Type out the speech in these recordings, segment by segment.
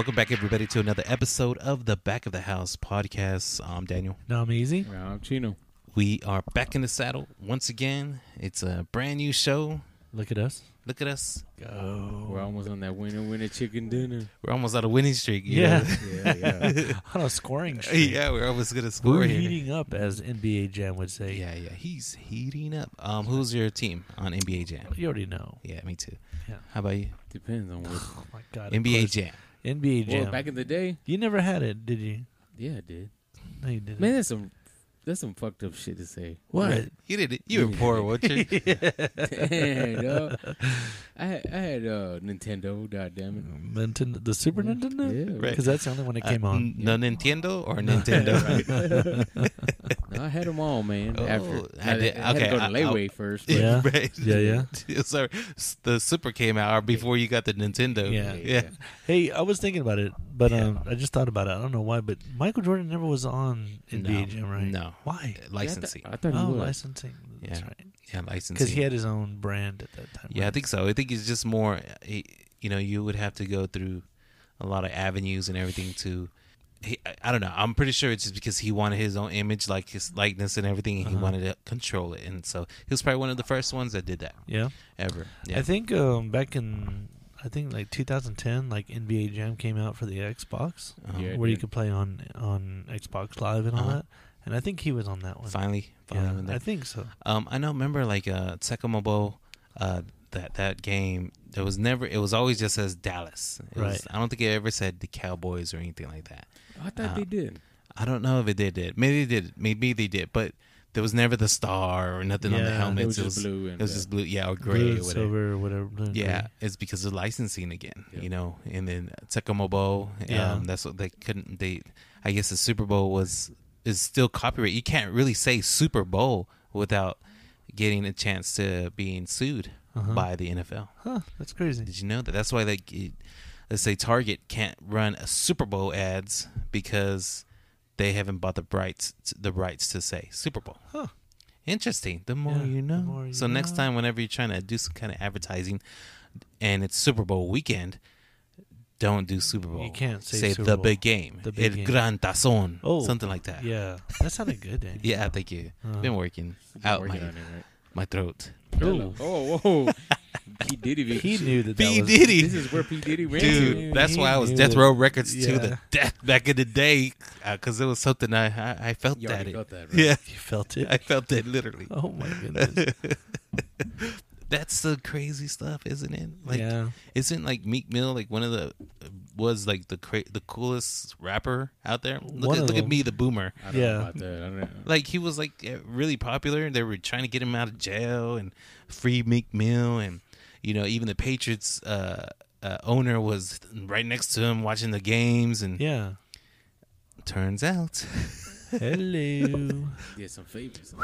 Welcome back, everybody, to another episode of the Back of the House podcast. I'm Daniel. No, I'm Easy. Yeah, I'm Chino. We are back in the saddle once again. It's a brand new show. Look at us. Look at us. Go. We're almost on that winner chicken dinner. We're almost on a winning streak. you Yeah. know? Yeah. On a scoring streak. Yeah, we're almost going to score We're here. heating up, as NBA Jam would say. Yeah. He's heating up. Who's your team on NBA Jam? You already know. Yeah, me too. Yeah. How about you? Depends on what. Oh, my God. of NBA course. Jam. NBA Jam. Well, back in the day, You never had it, did you? yeah, I did. No, you didn't. Man, that's some fucked up shit to say. What? You did it. You were poor, weren't you? Damn, dog. I had Nintendo. God damn it. Nintendo, the Super Nintendo? Yeah, Right. Because that's the only one that came on. No Nintendo or Nintendo? No, I had them all, man. Oh, After I did- I had to okay, go to I- Layway first. But Yeah. Right. Yeah. Sorry, the Super came out before you got the Nintendo. Yeah. Hey, I was thinking about it, but Yeah. I just thought about it. I don't know why, but Michael Jordan never was on NBA Jam, right? No. Why? Licensing. I thought he Oh, was. licensing. That's Yeah. right. Yeah, licensing. Because he had his own brand at that time. Yeah, I right? think so. I think it's just more, you would have to go through a lot of avenues and everything to. I don't know. I'm pretty sure it's just because he wanted his own image, like his likeness and everything, and he wanted to control it. And so he was probably one of the first ones that did that Yeah. ever. Yeah. I think back in like 2010, like NBA Jam came out for the Xbox, Yeah. where you could play on Xbox Live and all Uh-huh. that. And I think he was on that one. Finally Yeah, went there. I think so. I know. Remember, like Tecmo that game. It was always just as Dallas. Right. I don't think it ever said the Cowboys or anything like that. I thought they did. I don't know if it did. Maybe they did. Maybe they did. But there was never the star or nothing on the Yeah. helmets. It was just blue. It was just blue. Yeah, or gray Blue, or whatever. silver, whatever. Blue and Yeah, gray. it's because of licensing again, Yeah. And then Tecmo Bowl, Yeah. that's what they couldn't. I guess the Super Bowl is still copyright. You can't really say Super Bowl without getting a chance to being sued by the NFL. Huh, that's crazy. Did you know that? That's why let's say Target can't run a Super Bowl ads because they haven't bought the rights to say Super Bowl. Huh. Interesting. The more Yeah, you the know. more you So next know. time, whenever you're trying to do some kind of advertising, and it's Super Bowl weekend, don't do Super Bowl. You can't say Super the Bowl. big game. The big El game. Gran Tazón. Oh, Something like that. Yeah, that sounded good, Daniel. Yeah, thank you. Been working out Working on it, right? my throat. Ooh. Oh, whoa. P. Diddy. He knew that P. was... Diddy. This is where P. Diddy ran Dude, to. that's he why I was knew Death it. Row Records to Yeah. the death back in the day, because it was something I felt You that. already It. felt that, right? Yeah, You felt it? I felt that literally. Oh, my goodness. That's the crazy stuff, isn't it? Like, Yeah. isn't like Meek Mill like one of the coolest rapper out there? One of Look at them. me, the boomer. I don't Yeah. know about that. I don't know. Like he was like really popular. They were trying to get him out of jail and free Meek Mill, and even the Patriots owner was right next to him watching the games. And Yeah. turns out, Hello. Did some favors.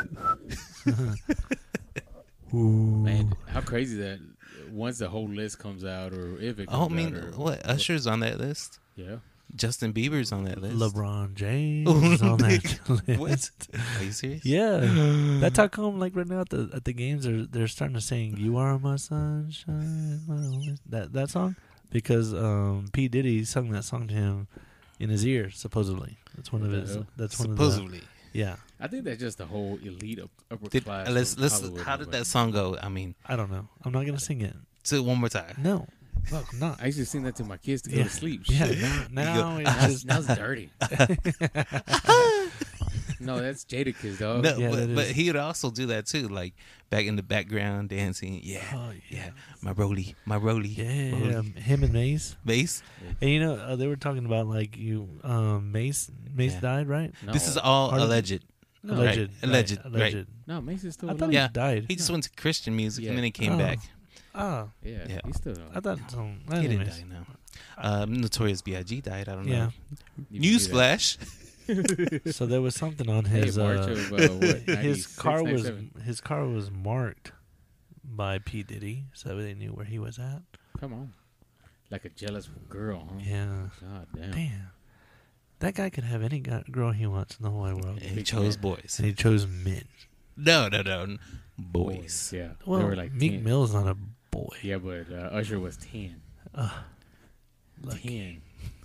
Ooh. Man, how crazy that once the whole list comes out, or if it comes I out. mean, or- what Usher's on that list? Yeah. Justin Bieber's on that list. LeBron James is on that What? list. Are you serious? Yeah, that's how come. Like right now at the games, they're starting to sing "You Are My Sunshine." My only-" That song because P Diddy sung that song to him in his ear. Supposedly, that's one of What the his. hell? That's one of Supposedly. the. Yeah, I think that's just the whole elite upper Did, class. let's of Hollywood how and did all that song go? I mean, I don't know. I'm not gonna sing it. say it one more time. No, fuck, I'm not. I used to sing that to my kids to go Yeah. to sleep. Yeah, Shit. now it's Now, just now it's dirty. No, that's Jadakiss, dog. No, Yeah, that but is- he would also do that too, like back in the background dancing. Yeah, Oh, yeah, my Rolly, Rolly. yeah, him and Mace. Bass. And they were talking about like Mace Yeah. died, right? No. This is all Pardon? alleged. No, Alleged, right. Alleged, right, right. alleged. No, Mason's still I alive. thought Yeah. he died. He just went to Christian music Yeah. and then he came Oh. back. Oh, Yeah, Yeah. he's still alive. I thought so. He didn't Anyways. die now. Notorious B.I.G. died. I don't Yeah. know. You can do that. Newsflash. So there was something on Hey, his March of, what, his 96, car was 97? his car was marked by P Diddy, so they knew where he was at. Come on. Like a jealous girl, huh? Yeah, God damn. damn, that guy could have any girl he wants in the whole wide world, And he Big chose man. boys. and he chose men. No. Boys. Yeah. Well, they were like Meek 10. Mill's not a boy. Yeah, but Usher was 10. Lucky. 10.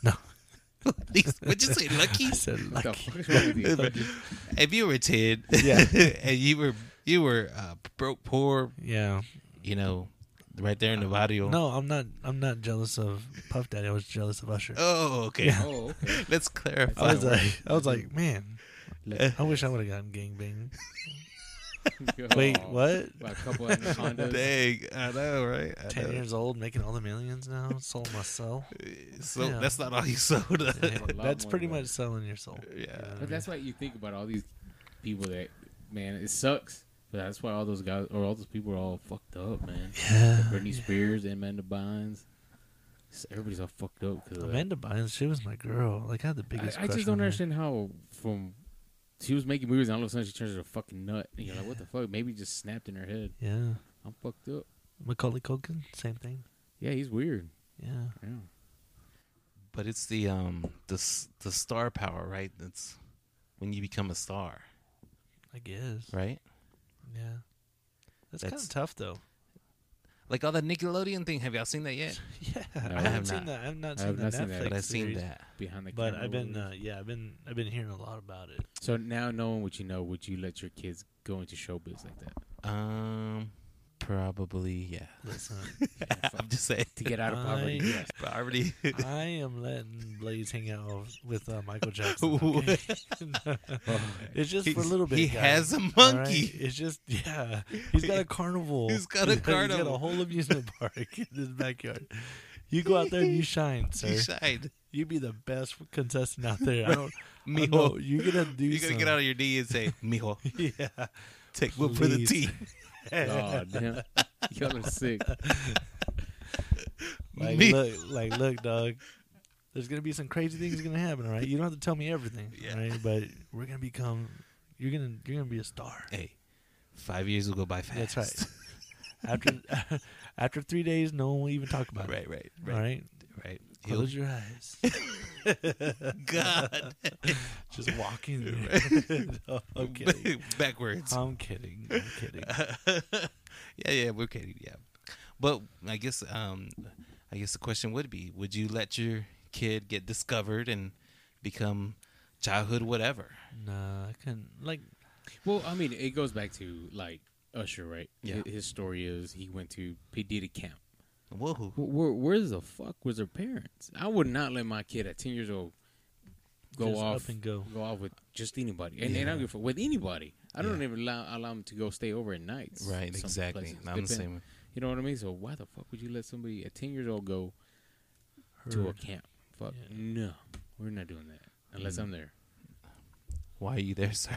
No. What'd you say, lucky? I said What the lucky. fuck is wrong with you? If you were 10, Yeah. and you were broke, poor, Yeah. you know, right there in the barrio. No, I'm not. I'm not jealous of Puff Daddy. I was jealous of Usher. Oh, okay. Yeah. Oh, okay. Let's clarify. I was like, man, Like, I wish I would have gotten gangbanged. oh, Wait, what? By a couple anacondas. Dang, I know, right? I 10 know. years old, making all the millions now. Sold my soul. So Yeah. that's not all you sold. Yeah, A lot that's more pretty than that. much selling your soul. Yeah. You know what I But that's mean? why you think about all these people that, man, it sucks. But that's why all those guys or all those people are all fucked up, man. Yeah. Britney Spears, Amanda Bynes. Everybody's all fucked up because of that. Amanda Bynes, she was my girl. Like I had the biggest. I crush just don't on her. understand how from she was making movies and all of a sudden she turns into a fucking nut. And you're like, what the fuck? Maybe it just snapped in her head. Yeah. I'm fucked up. Macaulay Culkin, same thing. Yeah, he's weird. Yeah. Yeah. But it's the star power, right? That's when you become a star, I guess. right? Yeah. That's kind That's- of tough though. Like all that Nickelodeon thing. Have y'all seen that yet? Yeah. No, I I haven't have seen not. that. I've not I seen have the not seen Netflix that, But I've seen series. that. Behind the But camera. I've been movies. I've been hearing a lot about it. So now knowing what you know, would you let your kids go into showbiz like that? Probably, yeah. Listen, I'm just saying. To get out of poverty? I- Yes. Poverty. I am letting Blaze hang out with Michael Jackson. Okay? It's just for a little bit. He guys. has a All right? monkey. It's just He's got a carnival. He's got a He's carnival. got a whole amusement park in his backyard. You go out there and you shine, sir. He shied. You be the best contestant out there. I don't Mijo. know. You're gonna do. You're gonna get out of your knee and say, "Mijo, Yeah. take one for the Please. team." Oh, damn. Y'all are sick. Like Me- look, dog. There's gonna be some crazy things gonna happen, all right? You don't have to tell me everything, Yeah. all right? But we're gonna become. You're gonna be a star. Hey, 5 years will go by fast. That's right. After 3 days, no one will even talk about it. right. All right. Right. Close your eyes. God. Just walking. No, I'm kidding. Backwards. I'm kidding. I'm kidding. yeah, we're kidding. Yeah, but I guess the question would be: would you let your kid get discovered and become childhood whatever? Nah, I couldn't. Like, Well, I mean, it goes back to like Usher, right? Yeah. His story is he went to P Diddy camp. Whoa. Where the fuck was her parents? I would not let my kid at 10 years old go just off up and go. off with just anybody, and I Yeah. don't give a fuck with anybody. I don't Yeah. even allow him to go stay over at nights. Right. some Exactly. places. I'm the Depend- same. You know what I mean? So why the fuck would you let somebody at 10 years old go to a Heard. camp? Fuck Yeah. no, we're not doing that unless I'm there. Why are you there, sir?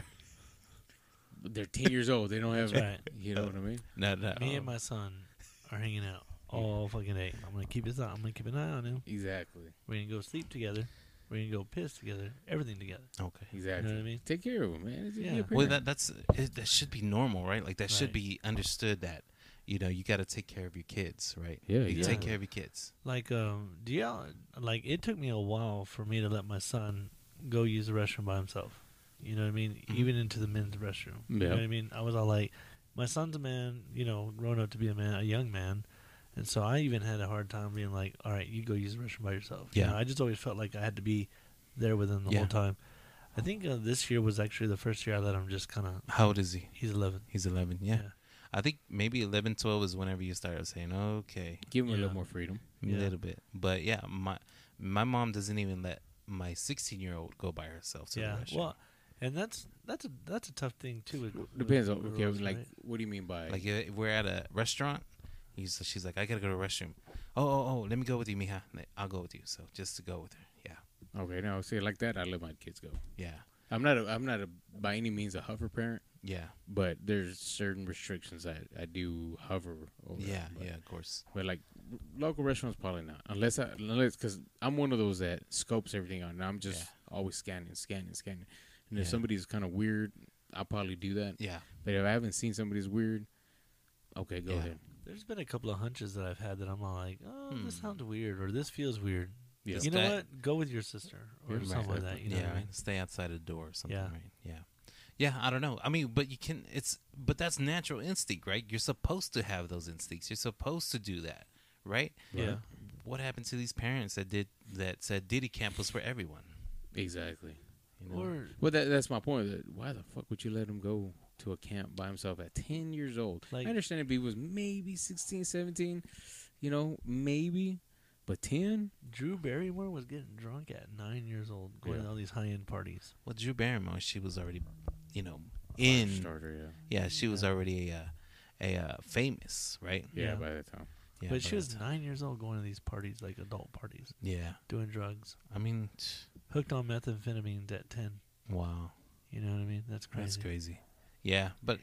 They're 10 years old. They don't have. That's right. You know what I mean? No. Me and my son are hanging out all fucking day. I'm gonna keep an eye on him. Exactly. We're gonna go sleep together. We're gonna go piss together. Everything together. Okay. Exactly. You know what I mean? Take care of them, man. Just be a Yeah. parent. Well, that should be normal, right? Like that should Right. be understood that you got to take care of your kids, right? Yeah, you yeah. take care of your kids. Like, do y'all like? It took me a while for me to let my son go use the restroom by himself. You know what I mean? Mhm. Even into the men's restroom. You know Yeah. what I mean? I was all like, my son's a man. You know, grown up to be a young man. And so I even had a hard time being like, all right, you go use the restroom by yourself. You Yeah. know, I just always felt like I had to be there with him the Yeah. whole time. I think this year was actually the first year I let him just kind of. How old is he? He's 11. He's 11. Yeah. I think maybe 11, 12 is whenever you start saying, okay, Give them a Yeah. little more freedom. a Yeah. little bit. But yeah, my mom doesn't even let my 16-year-old go by herself to Yeah. the restroom. Well, and that's a tough thing too. With Depends on with okay. girls, Like, right? what do you mean by? like if we're at a restaurant, she's like, I gotta go to the restroom. Oh, let me go with you, mija. I'll go with you. So just to go with her. Yeah, okay, no, see, like that, I let my kids go. yeah, I'm not a by any means a hover parent, yeah, but there's certain restrictions I do hover over. yeah, but, yeah. Of course. But like local restaurants, probably not, unless because I'm one of those that scopes everything out, and I'm just always scanning. And if Yeah. somebody's kind of weird, I'll probably do that. Yeah, But if I haven't seen somebody's weird, okay, go Yeah. ahead. There's been a couple of hunches that I've had that I'm all like, oh, this Hmm. sounds weird, or this feels weird. Yeah. Just You know that- what? Go with your sister or Right. something like that. You know yeah. what I mean? Stay outside the door or something. Yeah. Right. Yeah. Yeah. I don't know. I mean, but you can. But that's natural instinct, right? You're supposed to have those instincts. You're supposed to do that, right? Yeah. what happened to these parents that said Diddy Camp was for everyone? Exactly. You know? Or Well, that's my point. That why the fuck would you let him go to a camp by himself at 10 years old? Like- I understand if he was maybe 16, 17, maybe, but 10? Drew Barrymore was getting drunk at 9 years old, going to all these high end parties. Well, Drew Barrymore, she was already, in. Starter, Yeah, she was already a famous, right? yeah. Yeah. By that time. Yeah, But she by was that 9 years old going to these parties, like adult parties, Yeah, doing drugs, I mean, hooked on methamphetamines at 10. wow, You know what I mean? That's crazy. that's crazy. Yeah, but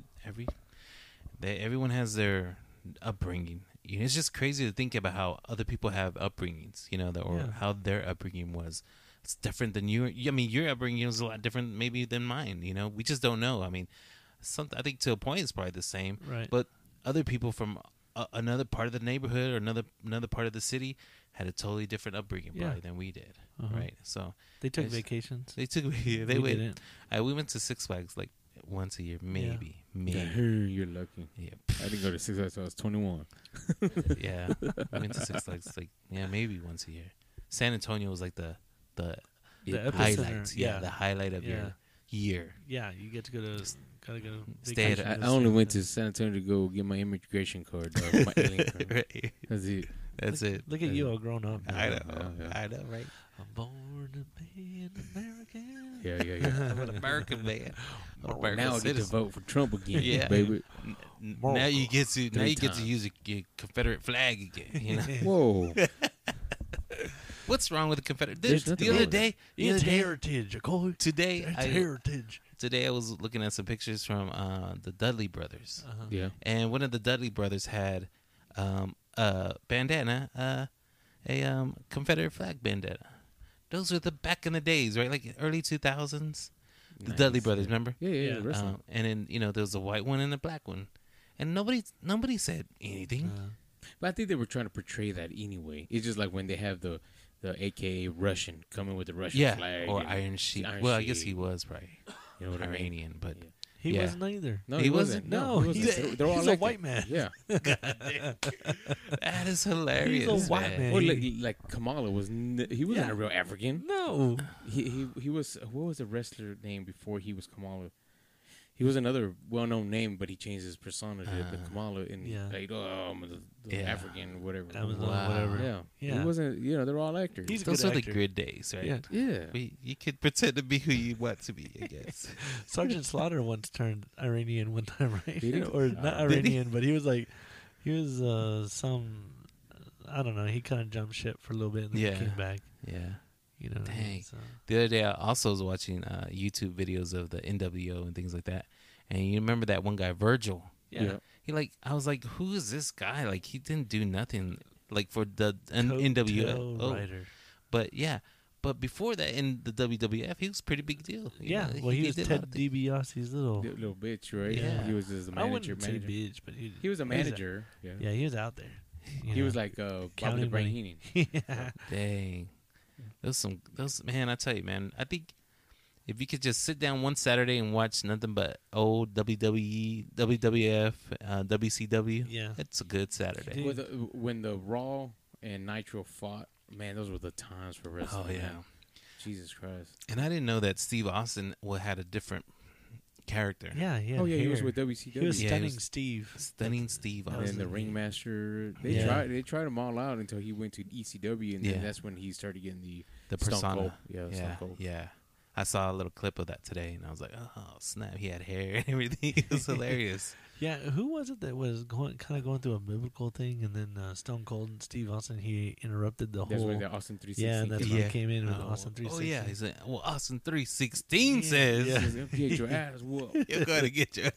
everyone has their upbringing. It's just crazy to think about how other people have upbringings. Or Yeah. how their upbringing was. It's different than your. I mean, your upbringing was a lot different, maybe than mine. We just don't know. I mean, I think to a point it's probably the same. Right. But other people from another part of the neighborhood or another part of the city had a totally different upbringing Yeah. probably than we did, Uh-huh. right? So They took It's- vacations. they took We they went. didn't. We went to Six Flags like once a year, maybe. You're lucky. Yeah, I didn't go to Six Flags until I was 21. yeah. I went to Six Flags maybe once a year. San Antonio was like the The highlight. epicenter, yeah. The highlight of your year. Yeah, you get to go to gotta go. Stay at vacation I to only see went the- to San Antonio to go get my immigration card, my alien card. Right. That's it. That's it. Look at you all grown up. I know. Yeah. I know, right? I'm born to be an American. Yeah. I'm an American man. I'm an American Now I get to citizen. vote for Trump again, Yeah. baby. Now you get to times. use your Confederate flag again. Whoa. What's wrong with the Confederate? There's The nothing other wrong with day, It's heritage, okay? today, It's I heritage. was looking at some pictures from the Dudley brothers, Yeah. and one of the Dudley brothers had a bandana, a Confederate flag bandana. Those were the back in the days, right? Like early 2000s. The Nice. Dudley brothers, remember? Yeah. Yeah. The wrestling. And then there was a white one and a black one, and nobody said anything. But I think they were trying to portray that anyway. It's just like when they have the AKA Russian coming with the Russian flag. or and- Iron Sheik. Iron I guess Sheik. he was probably You know what I mean? Iranian, but Yeah. He Yeah. wasn't either. No, He he wasn't? wasn't. No, he wasn't. he's- They're all he's a like white that. man. Yeah. that is hilarious. He's a white man. Or like Kamala was. He wasn't Yeah. a real African. No. He was. What was the wrestler name before he was Kamala? He was another well-known name, but he changed his persona to the Kamala, and Yeah. like, I'm the Yeah. African, whatever. Amazon, Wow. whatever. Yeah, Yeah. He wasn't. They're all actors. He's a Those good are the actor. good days, right? Yeah. yeah. You could pretend to be who you want to be, I guess. Sergeant Slaughter once turned Iranian one time, right? Did he? Or not Did he? Iranian, but he was some. I don't know. He kind of jumped ship for a little bit and then Yeah. came back. Yeah. You know. What I mean? Dang. So, The other day, I also was watching YouTube videos of the NWO and things like that. And you remember that one guy, Virgil? yeah. I was like, who is this guy? Like, he didn't do nothing like for the Coattail NWO. Rider. But yeah, but before that in the WWF, he was a pretty big deal. You Yeah. know, Well, he was did a lot Ted of things. DiBiase's little. Little bitch, right? Yeah. He was just a I manager. wouldn't say Manager. bitch, but He was a manager. Yeah. Yeah, he was out there. You He know. was like Bobby Counting the Brain money. Heenan. yeah. Dang. Those man, I tell you, man, I think if you could just sit down one Saturday and watch nothing but old WWE, WWF, WCW, Yeah. it's a good Saturday. When the Raw and Nitro fought, man, those were the times for wrestling. Oh yeah. man. Jesus Christ. And I didn't know that Steve Austin had a different character. Yeah. Yeah. Oh yeah, he was with WCW. He was Yeah, he stunning was- Steve. Stunning Steve That and was Austin. then the the- ringmaster. Yeah. They tried them all out until he went to ECW, and then Yeah. that's when he started getting the The Stone persona. Cold. Yeah, Stone Yeah, Cold. yeah. I saw a little clip of that today, and I was like, "Oh snap!" He had hair and everything. It was hilarious. Yeah, who was it that was going through a biblical thing, and then Stone Cold and Steve Austin, he interrupted the That's whole. when the Austin 360. Yeah, and that's came when Yeah. he came in with Oh, Austin 360. Oh yeah, he's like, well, Austin 316 says Yeah. out. Get your ass whooped. you're gonna get your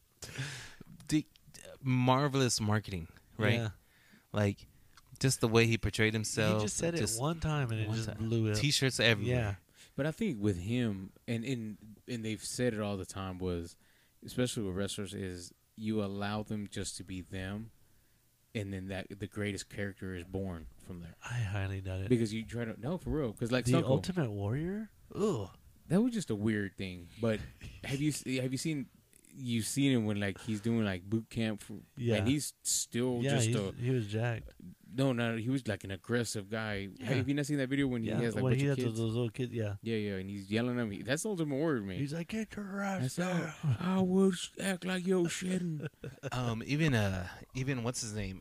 marvelous marketing, right? Yeah. Like just the way he portrayed himself. He just said it one time, and it one just time. blew up. T-shirts everywhere. Yeah, But I think with him, and they've said it all the time, was especially with wrestlers, is you allow them just to be them, and then that the greatest character is born from there. I highly doubt it. Because you try to no for real, because like The Stone Cold, Ultimate Warrior. Ugh. that was just a weird thing. But have you seen you've seen him when like he's doing like boot camp, Yeah. and he's still Yeah, just he was jacked. no, he was like an aggressive guy. Yeah. Have you not seen that video when Yeah, he has like a when bunch he of had kids? those little kids. Yeah, Yeah, and he's yelling at me. That's the ultimate word, man. he's like, "Get your I ass said, down." I would act like yo shitting. Even what's his name?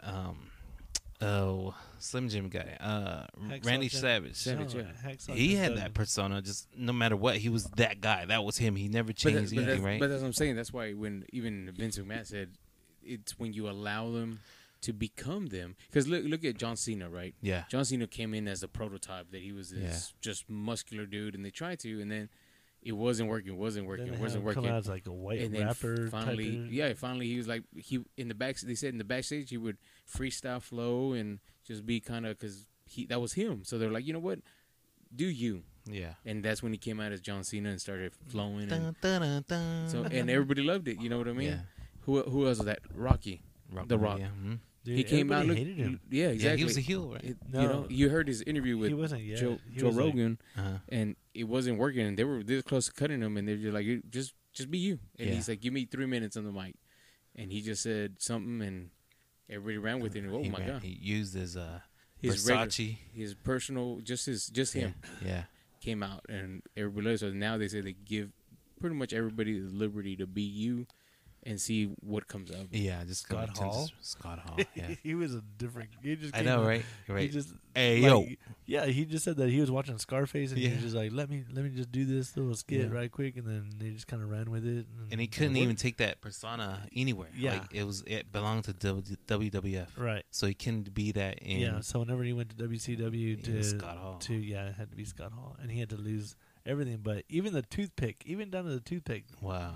Slim Jim guy. Hacksaw Randy Jim. Savage. Savage, yeah. Hacksaw He Jim had Duggan. that persona. Just no matter what, he was that guy. That was him. He never changed anything, right? But that's what I'm saying. That's why when even Vince McMahon said, it's when you allow them to become them. Because look at John Cena, right? Yeah. John Cena came in as a prototype that he was this Yeah. just muscular dude, and they tried to, and then it wasn't working, Then they had wasn't him working. come out as like a white And then rapper finally, type. finally he was like he in the back. They said in the backstage he would freestyle flow and just be kind of because that was him. So they're like, you know what, do you? Yeah. And that's when he came out as John Cena and started flowing. Dun, dun, dun, dun. So and everybody loved it. You know what I mean? Yeah. Who else was that? Rocky. The Rock. Yeah. Mhm. Dude, He came out. everybody hated him. Yeah, exactly. Yeah, he was a heel, right? You No. know, you heard his interview with He wasn't yet. Joe He was like- Rogan, Uh-huh. and it wasn't working. And they were this close to cutting him, and they're just like, just be you. And Yeah. he's like, give me 3 minutes on the mic, and he just said something, and everybody ran with it. And, oh he my ran- god, He used his his regular- Versace. his personal, just him Yeah. came out, and everybody loved it. So now they say they give pretty much everybody the liberty to be you, and see what comes of it. Yeah. Just Scott going to Hall? Scott Hall. Yeah. he was a different. He just I came know, out- right? He Right. just Hey, like, yo. Yeah, he just said that he was watching Scarface and he Yeah. was just like, let me just do this little skit Yeah. right quick, and then they just kind of ran with it. And he couldn't it even worked. take that persona anywhere. Yeah. Like it belonged to WWF. Right. So he couldn't be that in Yeah. So whenever he went to WCW in to Scott Hall. it had to be Scott Hall, and he had to lose everything. But even the toothpick, even down to the toothpick, Wow.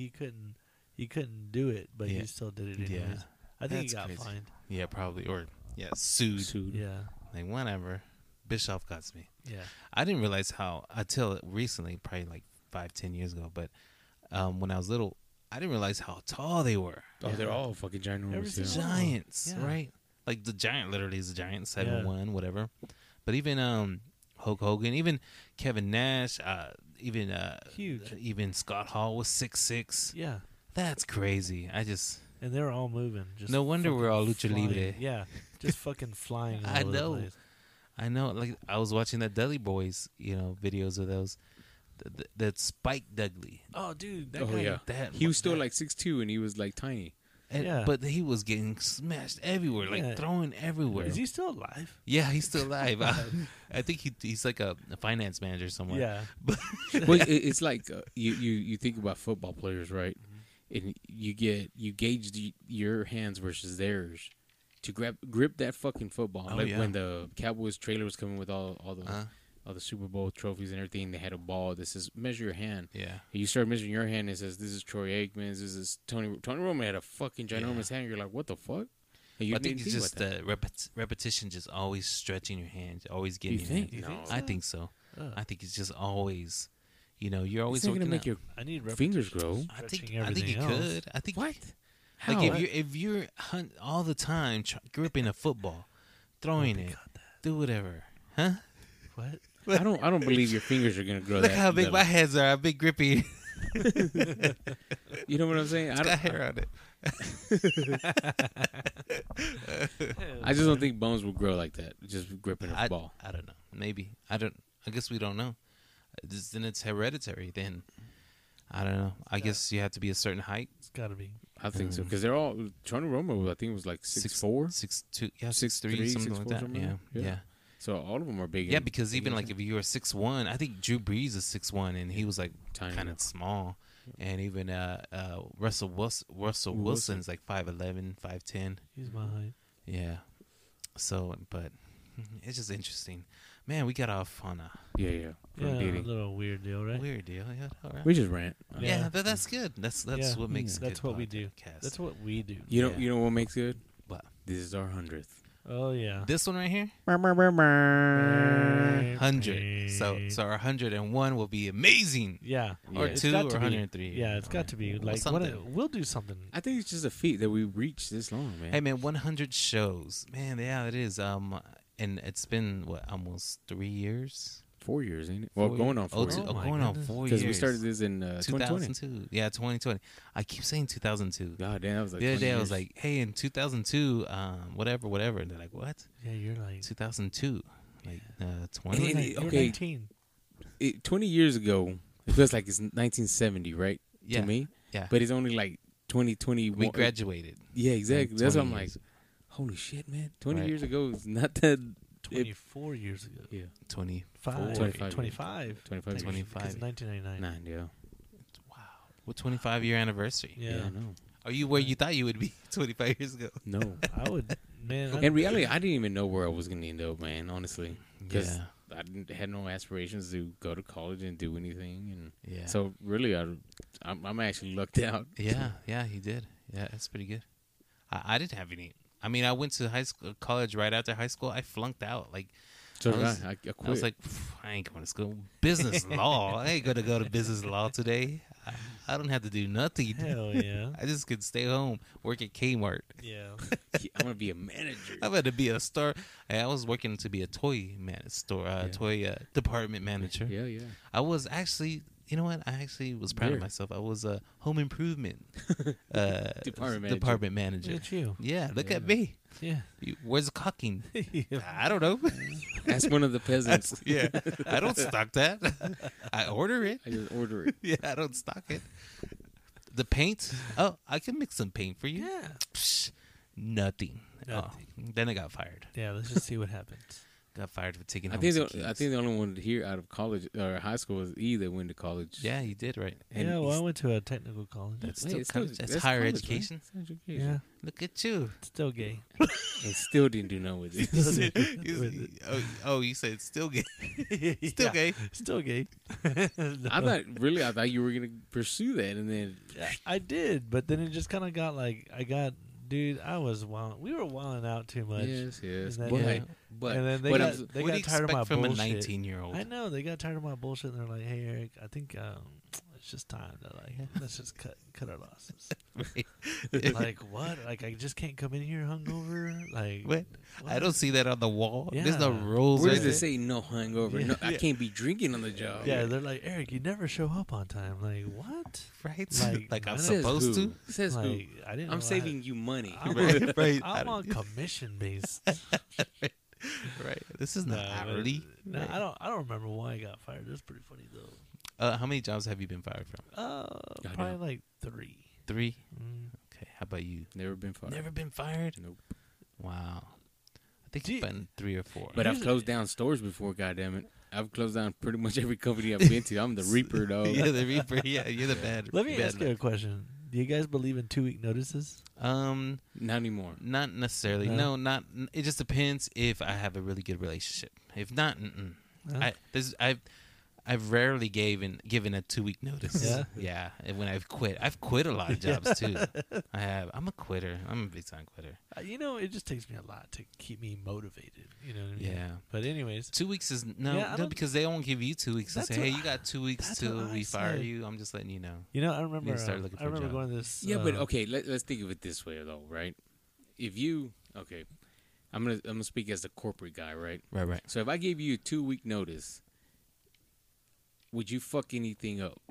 he couldn't do it, but Yeah. he still did it anyways. Yeah. I think That's he got crazy. fined. Yeah, probably. Or sued. Yeah. Like whatever. Bischoff got me. Yeah. I didn't realize how until recently, probably like 5-10 years ago, but when I was little, I didn't realize how tall they were. Oh, they're all fucking ginormous. Every Yeah. single- Giants, Yeah. right? Like the giant literally is a giant, 7'1", whatever. But even Hulk Hogan, even Kevin Nash, Huge. even Scott Hall was 6'6". Yeah. That's crazy. And they were all moving. Just No wonder we're all fucking lucha flying. libre. Yeah, just fucking flying. All I over the know. place. I know. Like I was watching that Dudley Boys, videos of those. That Spike Dudley. Oh, dude. That Oh guy, yeah, That he was still like 6'2", and he was like tiny. Yeah. But he was getting smashed everywhere, like Yeah. throwing everywhere. Is he still alive? Yeah, he's still alive. I think he's like a finance manager somewhere. Yeah. Well, it's like you think about football players, right? And you gauge your hands versus theirs to grip that fucking football. Oh, like yeah. when the Cowboys trailer was coming with all the Uh-huh. all the Super Bowl trophies and everything, they had a ball that says measure your hand. Yeah. And you start measuring your hand, it says this is Troy Aikman's, this is Tony Romo had a fucking ginormous hand. You're like, what the fuck? And you I think didn't it's think just about that. repetition, just always stretching your hands, always getting. You your think? hands. You think No. I think so. Ugh. I think it's just always, you're always It's not gonna working make out. your I need fingers grow. I think stretching I think you everything else. could. I think What? Like How? if you're all the time gripping a football, throwing Oh my it, God, do whatever, huh? What? I don't believe your fingers are gonna grow. Look that how big level. my hands are. I'm big grippy. You know what I'm saying? It's got hair on it. I just don't think bones will grow like that. Just gripping a I ball. don't know. Maybe I guess we don't know. Then it's hereditary. Then I don't know. I guess you have to be a certain height. It's got to be. I think so because they're all Tony Romo. I think was like 6'4". 6'2", yeah, 6'3", 6'3", something like 6'4", that. something Yeah, like that. yeah, Yeah. So all of them are big. yeah. and- Because big even and like if you were 6'1", I think Drew Brees is 6'1", and he was like Tiny. kind of small. And even Russell Wilson's like 5'11", 5'10". He's my height. Yeah. So, but it's just interesting, man. We got off on a yeah, from Yeah, a Diddy. little weird deal, right? weird deal. Yeah, all right. We just rant. Yeah, Yeah. that's good. That's Yeah. what makes Yeah. That's good what we do. podcast. That's what we do. You know, Yeah. you know what makes good? What? This is our 100th. Oh yeah. This one right here, 100. So our 101 will be amazing. Yeah. Or Yeah. It's 2 got or to be. 103. Yeah, it's got to be like something. we'll do something. I think it's just a feat that we reached this long, man. Hey man, 100 shows, man. Yeah, it is. And it's been what almost 3 years. 4 years, ain't it? Well, 4 going on years. 4 Oh, years. Oh, my going on goodness. 4 Because years. we started this in 2020. 2002. Yeah, 2020. I keep saying 2002. God damn, that was like The other 20 day I years. was like, hey, in 2002, whatever. And they're like, what? Yeah, you're like 2002. Like, 20? you were And like- you were okay. 19. 20 years ago, it feels like it's 1970, right? Yeah. To me. Yeah. But it's only like 2021. We graduated. Yeah, exactly. like That's what 20 I'm like, years. holy shit, man. 20 Right. years ago is not that. 24 years ago. Yeah. 20. 25. 25. 25 years. 25. It's 1999. 9, yeah. Wow. What 25-year anniversary? Yeah. I know. Are you where you thought you would be 25 years ago? No. I would, man. In reality, I didn't even know where I was going to end up, man, honestly. Because Yeah. I had no aspirations to go to college and do anything. And Yeah. so, really, I'm actually lucked out. Yeah, he did. Yeah, that's pretty good. I didn't have any. I mean, I went to college right after high school. I flunked out. Like, So, I I quit. I was like, I ain't going to school. Business law. I ain't going to go to business law today. I don't have to do nothing. Hell yeah. I just could stay home, work at Kmart. Yeah. I'm going to be a manager. I'm going to be a star. I was working to be a toy department manager. Yeah, yeah. I was actually, you know what? I actually was proud of Where? myself. I was a home improvement Department manager. Look at you. Yeah, look Yeah. at me. Yeah. Where's the cocking? I don't know. Ask one of the peasants. Yeah, I don't stock that. I order it. I just order it. Yeah, I don't stock it. The paint? Oh, I can mix some paint for you. Yeah. Psh, nothing. Nothing. Oh, then I got fired. Yeah, let's just see what happens. Got fired for taking I home think some the, I kids. think the only one here out of college or high school was E that went to college. Yeah, you did right. And yeah, well, I he's- went to a technical college. That's Wait, still it's college. That's that's higher college, education. right? It's higher education. Yeah. Look at you. Still gay. And still didn't do no with it. Oh, you said still gay. Still Yeah, gay. Still gay. I thought you were gonna pursue that, and then I did, but then it just kind of got like, dude, I was wild. We were wilding out too much. yes, And then, but, yeah. but and then they what got, I'm- they What do got you tired of my expect from a bullshit. 19-year-old? I know they got tired of my bullshit, and they're like, "Hey, Eric, I think it's just time to let's just cut our losses." Like what? Like I just can't come in here hungover. Like What? I don't see that on the wall. Yeah. There's no rules. where right does there. it say no hangover? Yeah. No, I can't be drinking on the job. Yeah, they're like, Eric, you never show up on time. Like what? Right? Like, I'm I Says supposed who? to? Says who? Like I didn't. I'm know saving you money. I'm, Right, on, right. I'm on commission based. Right. This is not hourly. No, Right. I don't remember why I got fired. That's pretty funny though. How many jobs have you been fired from? Probably like 3. 3. Mm. Okay. How about you? Never been fired. Never been fired? Nope. Wow. I think Gee. it's been 3 or 4. But I've Usually- closed down stores before. Goddammit. I've closed down pretty much every company I've been to. I'm the Reaper, dog. yeah, the Reaper. Yeah, you're the bad. Let me bad ask you a question. Do you guys believe in 2-week notices? luck. Not anymore. Not necessarily. No? No, not. It just depends if I have a really good relationship. If not, Huh? I've rarely given a 2-week notice. Yeah? Yeah. And when I've quit a lot of jobs too. I have. I'm a quitter. I'm a big time quitter. It just takes me a lot to keep me motivated. You know what I mean? Yeah. But anyways, 2 weeks is Yeah, I no, don't- because they won't give you 2 weeks and That's say, hey, what- you got 2 weeks that's till what I we fire said. you. I'm just letting you know. I remember. You start looking for I a remember job. going to this. Yeah, but okay, let's think of it this way though, right? If you I'm gonna speak as the corporate guy, right? Right. So if I gave you a 2-week notice, would you fuck anything up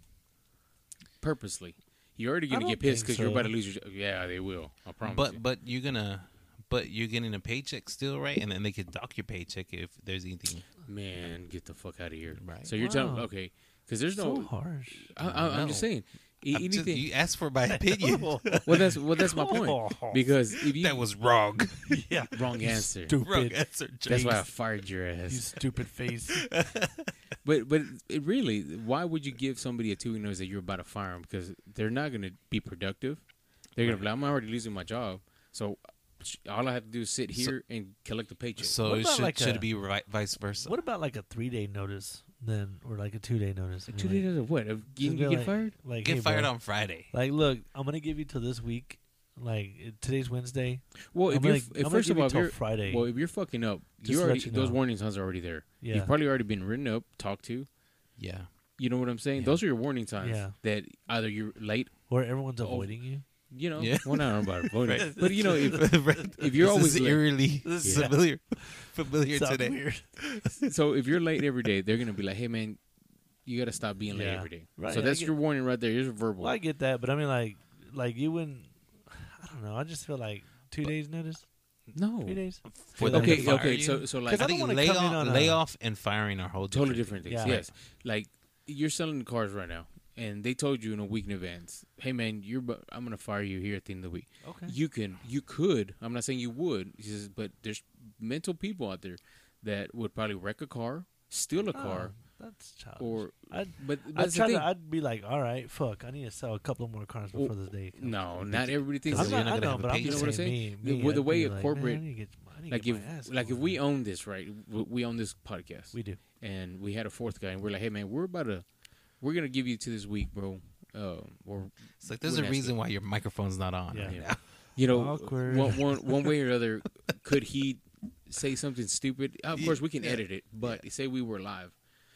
purposely? You're already gonna I get don't pissed think because you're so. about to lose your job. Yeah, they will. I promise. you. But you're getting a paycheck still, right? And then they could dock your paycheck if there's anything. Man, get the fuck out of here. Right. So you're telling okay, because there's so no. harsh. I'm just saying. I'm just- Anything. you asked for my opinion. well, that's my point. Because if you That was wrong. Yeah. wrong answer. Stupid. Wrong answer. That's James. why I fired your You ass. stupid face. But it really, why would you give somebody a 2-week notice that you're about to fire them? Because they're not going to be productive. They're going to be like, I'm already losing my job. So all I have to do is sit here and collect the paycheck. So What it about should, like should a- it be vice versa? What about like a 3-day notice then, or like a 2-day notice? I mean, 2 days of what? Of just getting be you get like- fired? Like, Get hey, fired bro, on Friday. Like, look, I'm gonna give you till this week. Like today's Wednesday. Well, I'm if you're gonna- I'm gonna first give of all, you if till you're Friday. well, if you're fucking up, Just you to already let you those know. warning signs are already there. Yeah. You've probably already been written up, talked to. Yeah. You know what I'm saying? Yeah. Those are your warning signs Yeah. that either you're late. Or everyone's Oh. avoiding you. You know, Yeah. well, I don't know about avoiding, Right. but you know, if you're This always is late, eerily This is- familiar Sounds today. weird. so if you're late every day, they're gonna be like, hey man, you got to stop being late Yeah. every day. Right, So I that's get- your warning right there. Here's a verbal. Well, I get that, but I mean, like you wouldn't. I don't know. I just feel like 2 days notice, no. 3 days. For them to Okay, fire okay. you? So like, Because I I think don't wanna come in on a- layoff and firing are whole totally different. different things. Yeah. Yes, like you're selling cars right now, and they told you in a week in advance, hey man, I'm gonna fire you here at the end of the week. Okay. You could. I'm not saying you would. He says, but there's mental people out there that would probably wreck a car, steal a car, That's childish. or I'd, but I'd that's the try thing. to. I'd be like, all right, fuck. I need to sell a couple more cars before this day. comes. No, not everybody thinks Because I'm that. you're not, not I gonna know, have a but I'm page. just You know what I'm saying, saying? me, The I'd way be a like, corporate- man, I need to get Like my ass if pulled. we own this, right? We own this podcast. we do. And we had a fourth guy, and we're like, hey man, we're gonna give you to this week, bro. Or It's like there's We're a nasty. reason why your microphone's not on Yeah. right Yeah. now. you know, Awkward. one way or other, could he say something stupid? Of course, we can Yeah. edit it, but say we were live,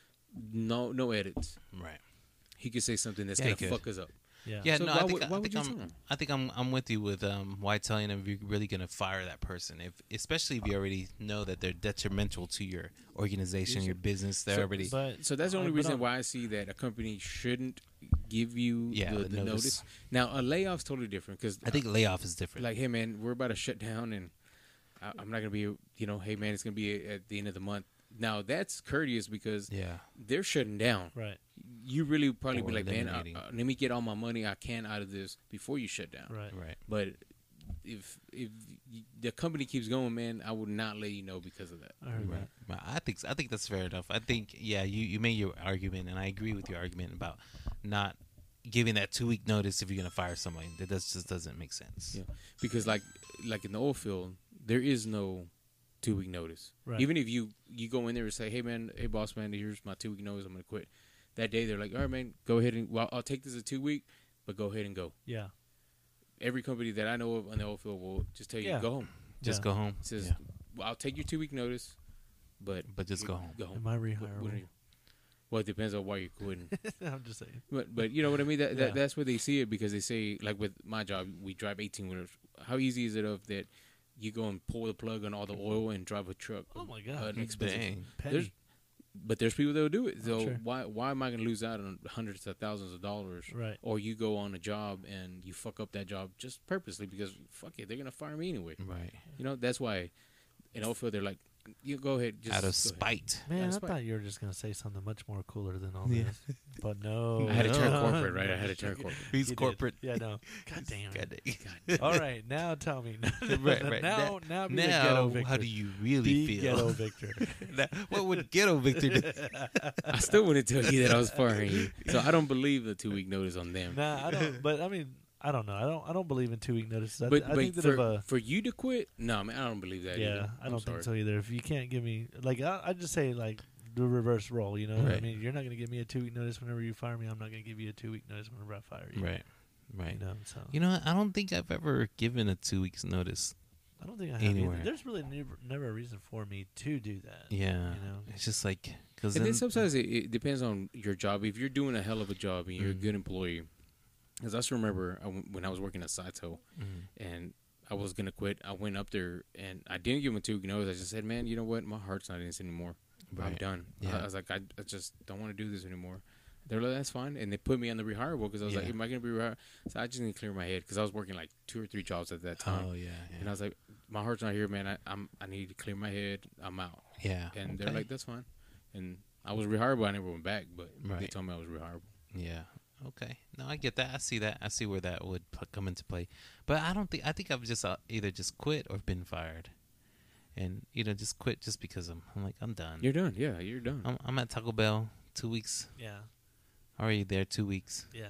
no edits. Right. He could say something that's Yeah, gonna he could. fuck us up. Yeah. Yeah, So no, why I think, would- why I would think you tell him? I think I'm with you with why telling them if you're really gonna fire that person, if especially if you already know that they're detrimental to your organization, your business, they're So- already But So that's the only but reason I'm- why I see that a company shouldn't give you Yeah, the the notice. notice. Now a layoff's totally different because I think layoff is different. like, hey man, we're about to shut down, and I'm not gonna be, hey man, it's gonna be at the end of the month. Now that's courteous because yeah, they're shutting down. right, You really probably be Or like, man, eliminating. let me get all my money I can out of this before you shut down. right. right. But if the company keeps going, man, I would not let you know because of that. I heard Right. But I think that's fair enough. I think you made your argument, and I agree with your argument about not giving that 2-week notice if you're gonna fire somebody. That just doesn't make sense. Yeah, because like in the oil field, there is no 2-week notice. Right. Even if you go in there and say, hey man, hey boss man, here's my 2-week notice, I'm gonna quit. That day they're like, all right man, go ahead and I'll take this as 2-week, but go ahead and go. Yeah. Every company that I know of in the oil field will just tell you Yeah. go home. Just Yeah. go home. It says, Yeah. well, I'll take your 2-week notice, but Just go home. Go home. Am I What- rehirable? what are you- Well, it depends on why you're quitting. I'm just saying. But you know what I mean? Yeah. That's where they see it because they say, like with my job, we drive 18-wheelers. How easy is it that you go and pull the plug on all the oil and drive a truck? Oh my god. An expensive. Dang. Penny. But there's people that will do it. So Sure. why am I going to lose out on hundreds of thousands of dollars? Right. Or you go on a job and you fuck up that job just purposely because fuck it, they're going to fire me anyway. Right. You know, that's why in oil field they're like, you go ahead, just Out of go ahead. spite. Man, I That's fine. thought you were just gonna say something much more cooler than all Yeah. this, but no. I had to turn no, corporate, right? no, I had to just turn kidding. corporate. He's You did. corporate. Yeah, no. God damn it. God. All right, now tell me. Right. Now be the Now, ghetto Victor. how do you really Be feel? ghetto Victor. Now, what would ghetto Victor do? I still wouldn't tell you that I was firing you. So I don't believe the 2-week notice on them. Nah, I don't. But I mean, I don't know. I don't believe in 2-week notices. I, But, I think that if for you to quit, no, man, I don't believe that. yeah, either. I I'm don't sorry. think so either. If you can't give me like, I just say like the reverse role. You know, I Right. mean, you're not gonna give me a 2-week notice whenever you fire me. I'm not gonna give you a 2-week notice whenever I fire you. Right. Right. You know, so You know what? I don't think I've ever given a 2 weeks notice. I don't think I have Anywhere. either. There's really never a reason for me to do that. Yeah. You know? It's just like because And then sometimes it depends on your job. If you're doing a hell of a job and you're a Mhm. good employee, because I still remember when I was working at Saito and I was gonna quit, I went up there and I didn't give them a 2-week notice. I just said, "Man, you know what? My heart's not in this anymore. I'm Right. done." Yeah. I was like, I just don't want to do this anymore. They're like, "That's fine," and they put me on the rehireable because I was like, Yeah. "Am I gonna be rehired?" So I just need to clear my head because I was working like 2 or 3 jobs at that time, Oh yeah. and I was like, "My heart's not here, man. I need to clear my head. I'm out." Yeah. And they're Okay. like, "That's fine." And I was rehireable. I never went back, but they Right. told me I was rehireable. Yeah. Okay. No, I get that. I see that. I see where that would come into play. But I don't think. I think I've just either just quit or been fired, and just quit just because I'm like I'm done. You're done. Yeah, you're done. I'm at Taco Bell 2 weeks. Yeah. Already there 2 weeks. Yeah.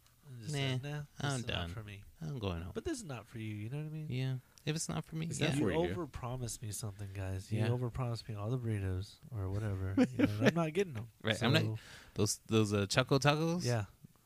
I just Nah, said, this I'm is done. not for me. I'm going home. But this is not for you. You know what I mean? Yeah. If it's not for me, It's yeah. not You for you, dude. overpromised me something, guys. You Yeah. overpromised me all the burritos or whatever. You know, and I'm not getting them. Right, So, I'm not- Those Choco Tacos. Yeah.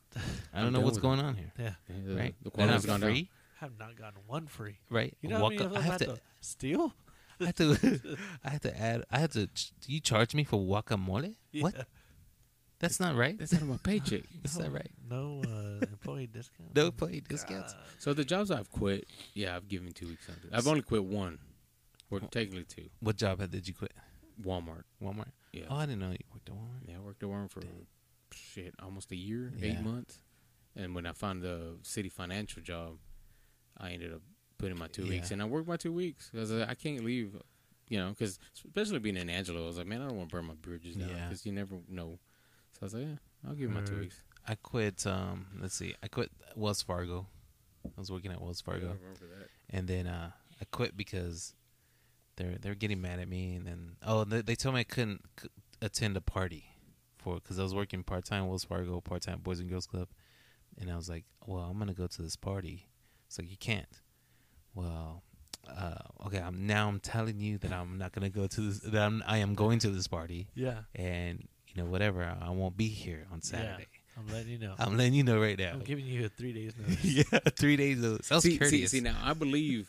I I'm don't know done what's with going on here. Yeah. Yeah, the Right. The They're not quality's gone down. free. Have not gotten one free. Right. You know what I mean? I have to. steal? I have to. I have to add. I have to. Do you charge me for guacamole? Yeah. What? That's not right. That's out of my paycheck. That's not right. No employee employee discount. No employee discounts. God. So the jobs I've quit, yeah, I've given 2 weeks notice. I've only quit one, or technically 2. What job did you quit? Walmart. Walmart. Yeah. Oh, I didn't know you worked at Walmart. Yeah, I worked at Walmart for almost a year, Yeah. 8 months. And when I found the city financial job, I ended up putting my 2 weeks, Yeah. and I worked my 2 weeks because I can't leave, because especially being in Angelo, I was like, man, I don't want to burn my bridges down Yeah. because you never know. So I was like, yeah, I'll give it my 2 Right. weeks. I quit. Let's see. I quit Wells Fargo. I was working at Wells Fargo, Yeah, I remember that. and then I quit because they're getting mad at me, and then they told me I couldn't attend a party because I was working part time Wells Fargo, part time Boys and Girls Club, and I was like, well, I'm gonna go to this party. It's like, you can't. Well, okay. I'm telling you that I'm not gonna go to this. That I am going to this party, Yeah. and whatever. I won't be here on Saturday. I'm letting you know. I'm letting you know right now. I'm giving you a 3 days notice. Yeah, 3 days notice. That was courteous. See, now I believe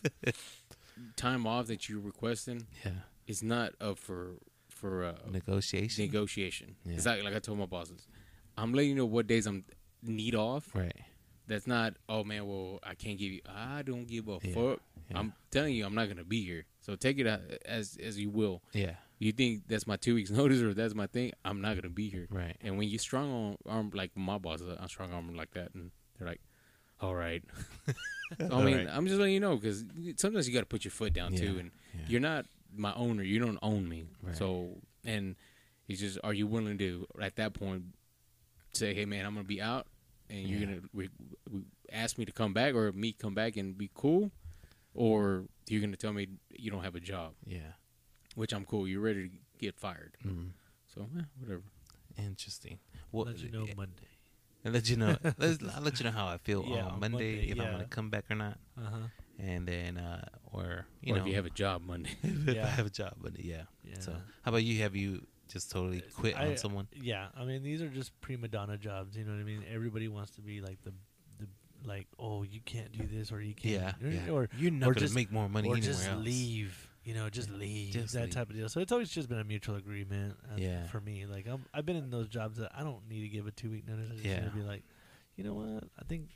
time off that you're requesting Yeah, is not up for negotiation. negotiation. Yeah. It's like I told my bosses, I'm letting you know what days I'm need off. Right. That's not, oh man, well, I can't give you. I don't give a Yeah. fuck. Yeah. I'm telling you, I'm not gonna be here. So take it as you will. Yeah. You think that's my 2 weeks notice or that's my thing? I'm not gonna be here. Right. And when you strong arm like my bosses, I'm strong arm like that, and they're like, all right. So, I mean, Right. I'm just letting you know because sometimes you got to put your foot down Yeah. too, and Yeah. you're not my owner. You don't own me. Right. So, and it's just, are you willing to at that point say, hey man, I'm gonna be out, and you're Yeah. gonna ask me to come back, or me come back and be cool, or you're gonna tell me you don't have a job, Yeah. which I'm cool. You're ready to get fired. Mm. So whatever. Interesting. Well, Let you know Monday. I'll let you know. I'll let you know how I feel Yeah, on on Monday, Monday, if I'm yeah. gonna come back or not, Uh-huh. and then or Or know if you have a job Monday. if I Yeah. have a job, but yeah. Yeah. So how about you? Have you just totally quit on someone? Yeah, I mean, these are just prima donna jobs. You know what I mean? Everybody wants to be like the like, oh, you can't do this, or you Yeah. can't, Yeah. or You're not or gonna just- make more money or anywhere just else. leave. You know, just leave. Just that leave. type of deal. So it's always just been a mutual agreement. Yeah. For me, like I've been in those jobs that I don't need to give a 2 week notice. I just Yeah. need to be like, you know what? I think,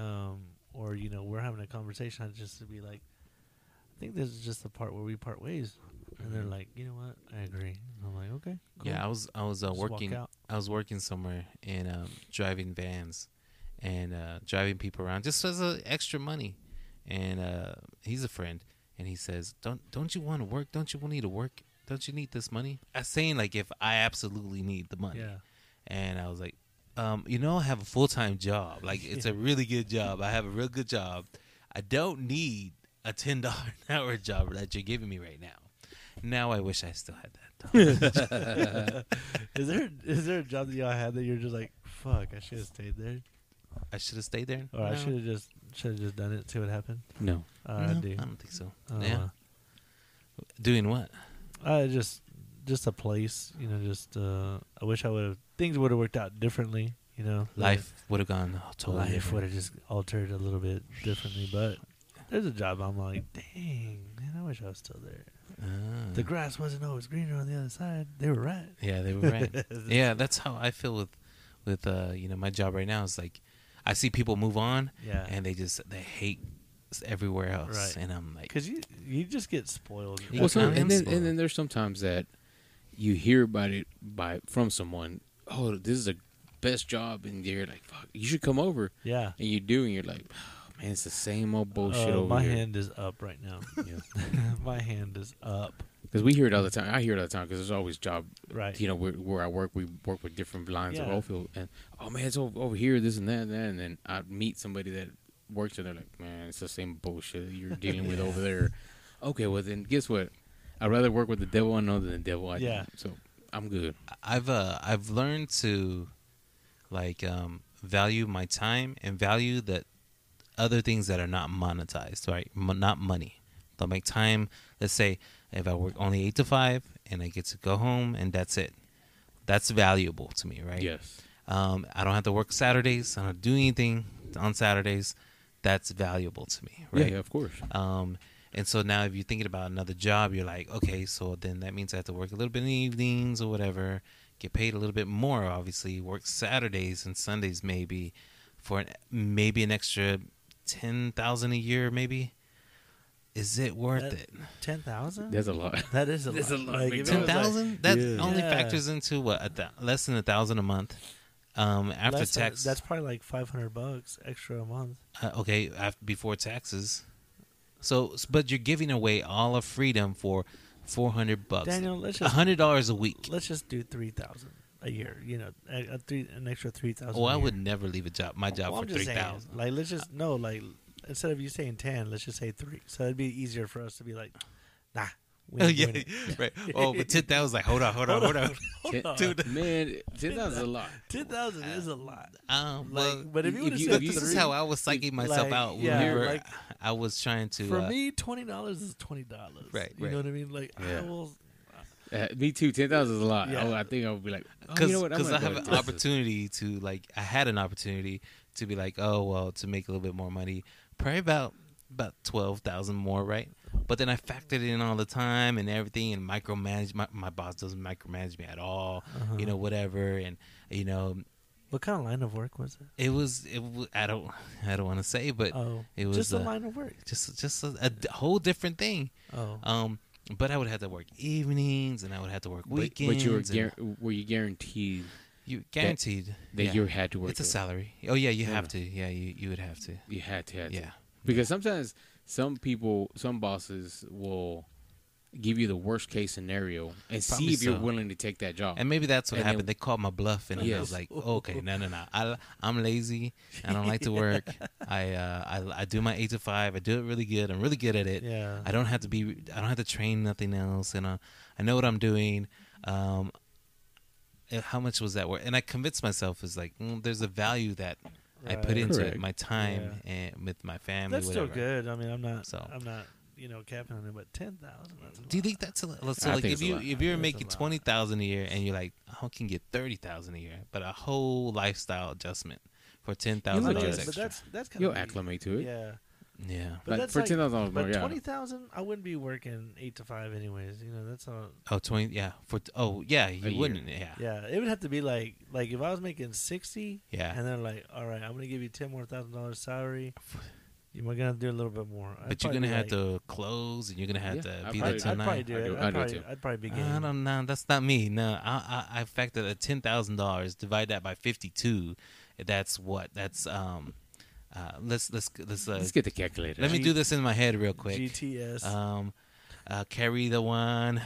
or we're having a conversation. I just to be like, I think this is just the part where we part ways. And they're like, you know what? I agree. And I'm like, okay, cool. Yeah, I was Just walk working. out. I was working somewhere and driving vans and driving people around just as extra money. And he's a friend, and he says, "Don't you want to work? Don't you need to work? Don't you need this money?" I'm saying like if I absolutely need the money. Yeah. And I was like, I have a full-time job. Like it's a really good job. I have a real good job. I don't need a $10 an hour job that you're giving me right now. Now I wish I still had that. Is there a job that y'all had that you're just like, fuck, I should have stayed there, I should have stayed there. or I No. should have just done it, see what happened? No. I No, do. I don't think so. Oh, Yeah. Doing what? Just a place, just I wish things would have worked out differently, Life would have gone totally life different. would have just altered a little bit differently, but there's a job I'm like, dang, man, I wish I was still there. Ah. The grass wasn't always greener on the other side. They were right. Yeah, they were right. Yeah, that's how I feel with my job right now. It's like I see people move on Yeah. and they hate everywhere else, Right. and I'm like, Because you just get spoiled. You Well, kinda and spoiled. then there's sometimes that you hear about it from someone. Oh, this is the best job, and you're like, fuck, you should come over, Yeah. and you do, and you're like, oh, man, it's the same old bullshit over my here. hand is up right now. My hand is up. Because we hear it all the time. I hear it all the time because there's always job. Right. Where I work, we work with different lines of Yeah. oil field, and oh man, it's over here, this and that, and then I meet somebody that works, and they're like, man, it's the same bullshit you're dealing with over there. Okay, well then, guess what? I'd rather work with the devil I know than the devil I Yeah. know. So I'm good. I've learned to value my time and value that other things that are not monetized, right? Not money. They'll make time. Let's say if I work only 8 to 5 and I get to go home and that's it. That's valuable to me, right? Yes. I don't have to work Saturdays. I don't do anything on Saturdays. That's valuable to me, right? Yeah, of course. And so now if you're thinking about another job, you're like, okay, so then that means I have to work a little bit in the evenings or whatever, get paid a little bit more, obviously, work Saturdays and Sundays maybe for maybe an extra 10,000 a year, maybe. Is it worth it? 10,000? That's a lot. That is a That's lot. a lot. Like, Big if it was 10,000? That Yeah. only Yeah. factors into what less than 1,000 a month. After less than- tax, that's probably like $500 extra a month. okay, before taxes. So, but you're giving away all of freedom for $400. Daniel, let's just $100 a week. let's just do 3,000 a year. You know, an extra 3,000. Oh, a I year. would never leave my job Well, for I'm just saying, 3,000. like, let's just instead of you saying 10, let's just say 3. So it'd be easier for us to be like, nah. We Oh ain't yeah, doing it. right. Oh, but 10,000 like hold on. Hold on. Dude. Man, 10,000 is a lot. 10,000 is a lot. Well, But if you would have if said you- this is 3, how I was psyching myself like, out. yeah, whenever like, I was trying to. for me, $20 is $20. Right, You right. know what I mean? Like, Yeah. I will. Me too. 10,000 is a lot. Yeah. I think I would be like, oh, because you know what? I'm I gonna have go an to Texas. opportunity to I had an opportunity to be like, oh well, to make a little bit more money, probably about 12,000 more, right? But then I factored in all the time and everything and micromanage. My boss doesn't micromanage me at all, Uh-huh. whatever. And What kind of line of work was it? it was I don't want to say, but Oh, it was just a line of work. just a whole different thing. Oh, But I would have to work evenings and I would have to work weekends. But you and were you guaranteed you guaranteed that yeah. you had to work? It's a it? salary. Oh yeah, you Yeah. have to. Yeah, you would have to. You had to. Yeah. Because sometimes some bosses will give you the worst case scenario and Probably see if you're so. willing to take that job. And maybe that's what And happened. then- They called my bluff, and I Yes. was like, "Okay, no. I'm lazy. I don't like to work. I do my 8 to 5. I do it really good. I'm really good at it. yeah. I don't have to train nothing else, and I know what I'm doing. How much was that worth? And I convinced myself is like, there's a value that I put Right. into it, Correct. my time and with my family. That's whatever. still good. I mean, I'm not. So- I'm not. Capping on it, but 10,000. Do you think that's a lot? So I like think if it's a lot. if you're That's a making lot. 20,000 a year and you're like, I can get 30,000 a year, but a whole lifestyle adjustment for $10,000 You'll but adjust. extra. that's kind You'll of acclimate to it. Yeah, Yeah. but Like, that's for like, $10,000 more, but yeah. 20,000, I wouldn't be working 8 to 5 anyways. That's all. Oh, 20. Yeah. You year. wouldn't. Yeah. Yeah, it would have to be like if I was making 60, Yeah. and then like, all right, I'm gonna give you $10,000 salary. You're gonna have to do a little bit more. But you're gonna have to close, and you're gonna have Yeah, to I'd be probably there I'd till probably 9. do it. I do too. I'd probably be I game. don't know. That's not me. No, I factored at $10,000. Divide that by 52. That's what. That's let's Let's get the calculator. let me G- do this in my head real quick. GTS. Carry the one.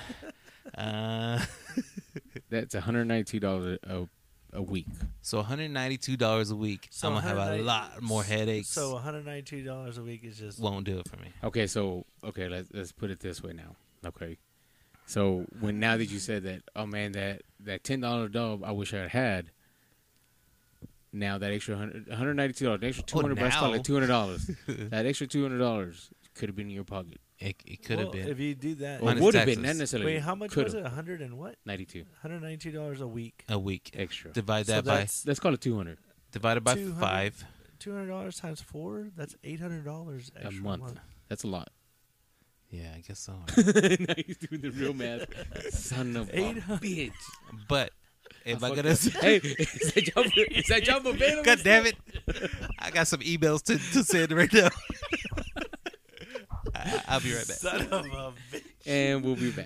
That's $192 a week. So $192 a week. So I'm gonna have a 190 lot more headaches. So $192 a week is just won't do it for me. Okay, so let's put it this way now. Okay, so now that you said that, oh man, that $10 dub, I wish I had. Now that extra $192, the extra $200, let's call it $200. That extra $200 could have been in your pocket. It could have well, been. if you do that. Or Minus would have been, taxes. not necessarily. Wait, how much could was have. it? 100 and what? 92 $192 a week. A week. extra. Divide So that by that's Let's call it 200 divided by 200. 5. $200 times 4. That's $800 extra a month. That's a lot. Yeah, I guess so. Now he's doing the real math. Son of a 800. bitch. But if I Fuck gotta, that. Hey, is that job available? God damn it, I got some emails to send right now. I'll be right back. Son of a bitch. And we'll be back.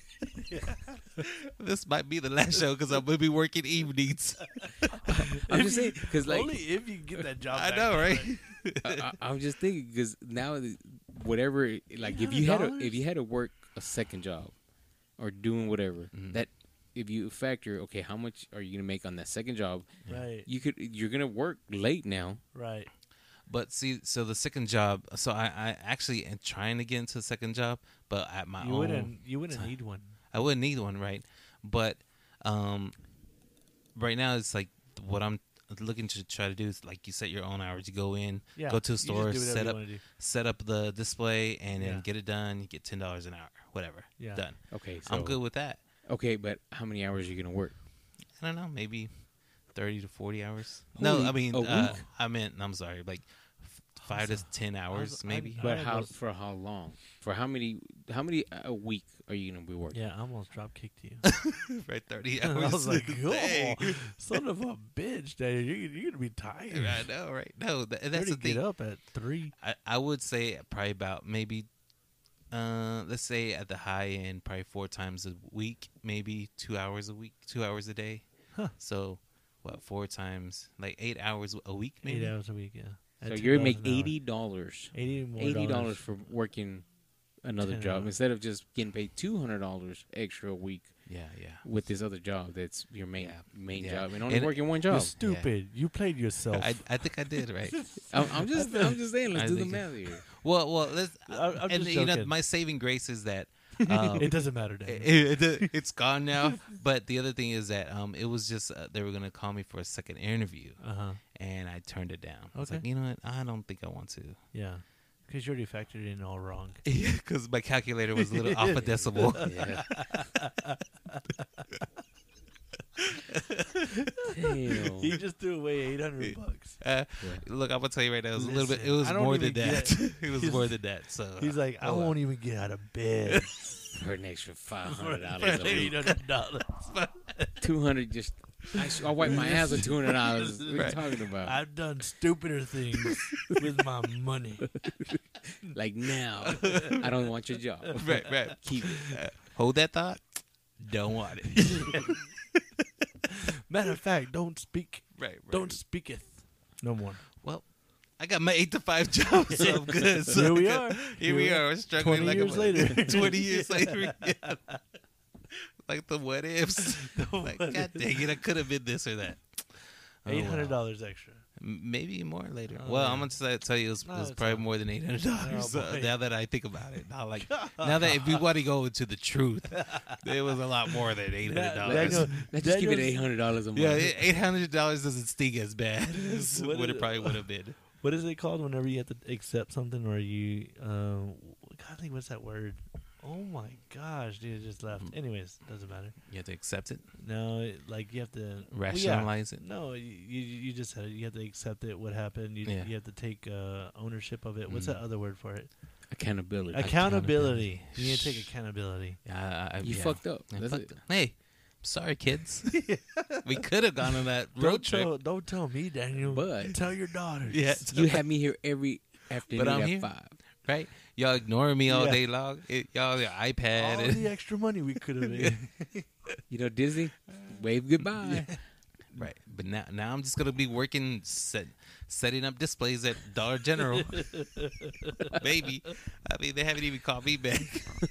This might be the last show because I'm gonna be working evenings. I'm just saying because like Only if you get that job I back, know, right? I'm just thinking because now whatever like if you had to work a second job or doing whatever that if you factor okay how much are you gonna make on that second job Right, you're gonna work late now. right. But see, so the second job. So I actually am trying to get into the second job, but at my You own. wouldn't need one. I wouldn't need one, right? But right now it's like what I'm looking to try to do is like you set your own hours. You go in, Yeah, go to a you just store, do whatever set you up wanna do. set up the display, and then Yeah. get it done. You get $10 an hour, whatever. Yeah. Done. Okay, so I'm good with that. Okay, but how many hours are you gonna work? I don't know, maybe 30 to 40 hours. Holy- no, I mean, a week? I'm sorry, like 5 to 10 hours, maybe. But for how long? For how many a week are you gonna be working? Yeah, I almost drop kicked you. Right, 30 I hours. was like, Dang. oh, son of a bitch, Dad. You're gonna be tired. I know, right? No, that's You're the gonna thing. get up at 3. I would say probably about maybe, let's say at the high end, probably 4 times a week, maybe 2 hours a week, 2 hours a day. Huh. So, what, 4 times, like 8 hours a week, 8 maybe? hours a week, yeah. So At you're gonna make $10 an hour. $80 $80 for working another 10 job hours. instead of just getting paid $200 extra a week Yeah, yeah. with this other job that's your main Yeah. job and only And- working one You're job. stupid. You played yourself. I think I did, right? I'm just saying. Let's I do the think- math here. well, let's. I'm and just you know, joking. my saving grace is that It doesn't matter, Dad. it's gone now. But the other thing is that it was just they were gonna call me for a second interview, and I turned it down. I was Okay. like, you know what? I don't think I want to. Yeah. Because you already factored in all wrong. Yeah, because my calculator was a little off a decimal. Yeah. Damn. He just threw away $800. Look, I'm gonna tell you right now, it was a little bit. It Listen, was I don't more than even that. get- It was he's- more than that. So He's like, I oh, well. won't even get out of bed. For an extra For $500 a week. $800. 200 just. I wipe my ass with $200. What are you Right. talking about? I've done stupider things with my money. Like now, I don't want your job. right. Keep it. Hold that thought. Don't want it. Matter of fact, don't speak. right. Don't speaketh. No more. Well, I got my 8 to 5 job, so I'm good. So Here we are. Here we are. We're struggling 20 like years a later. 20 years later. Yeah. Like the what ifs. Like, God dang it, I could have been this or that. Oh, $800 wow. extra. Maybe more later. Oh, well, yeah. I'm gonna tell you, it No, was it's probably not. more than $800. Oh, boy. Now that I think about it, now that if we want to go into the truth, it was a lot more than $800. Daniel- Let's just give it Daniel's- $800 a month. Yeah, $800 doesn't sting as bad as What what is it probably would have been. What is it called whenever you have to accept something or you, God, I think what's that word? Oh my gosh, dude, it just left. Anyways, doesn't matter. You have to accept it, No, like you have to rationalize it. No, you just said it. You have to accept it. What happened? You Yeah. you have to take ownership of it. What's that other word for it? Accountability. Accountability. You need to take accountability. You yeah. fucked up. I That's fucked it. up. Hey, sorry, kids. We could have gone on that road trip. Don't tell me, Daniel. But- tell your daughters. Yeah. You have me here every afternoon I'm at here. 5. Right? Y'all ignoring me all Yeah. day long. Y'all your iPad. All and, the extra money we could have made. You know, Disney, wave goodbye. right. But now I'm just gonna be working setting up displays at Dollar General. Baby. I mean, they haven't even called me back.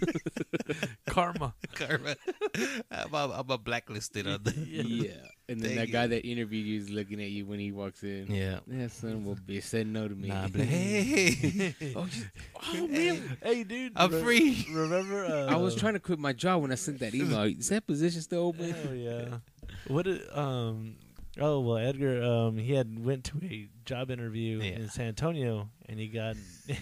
Karma. Karma. I'm blacklisted on the Yeah. And then Dang that guy it. that interviewed you is looking at you when he walks in. Yeah. That son will be said no to me. Nah, but hey. Oh, man. Hey, dude. I'm free. Remember? I was trying to quit my job when I sent that email. Is that position still open? Oh yeah. What did Oh well, Edgar. He had went to a job interview Yeah. in San Antonio, and he got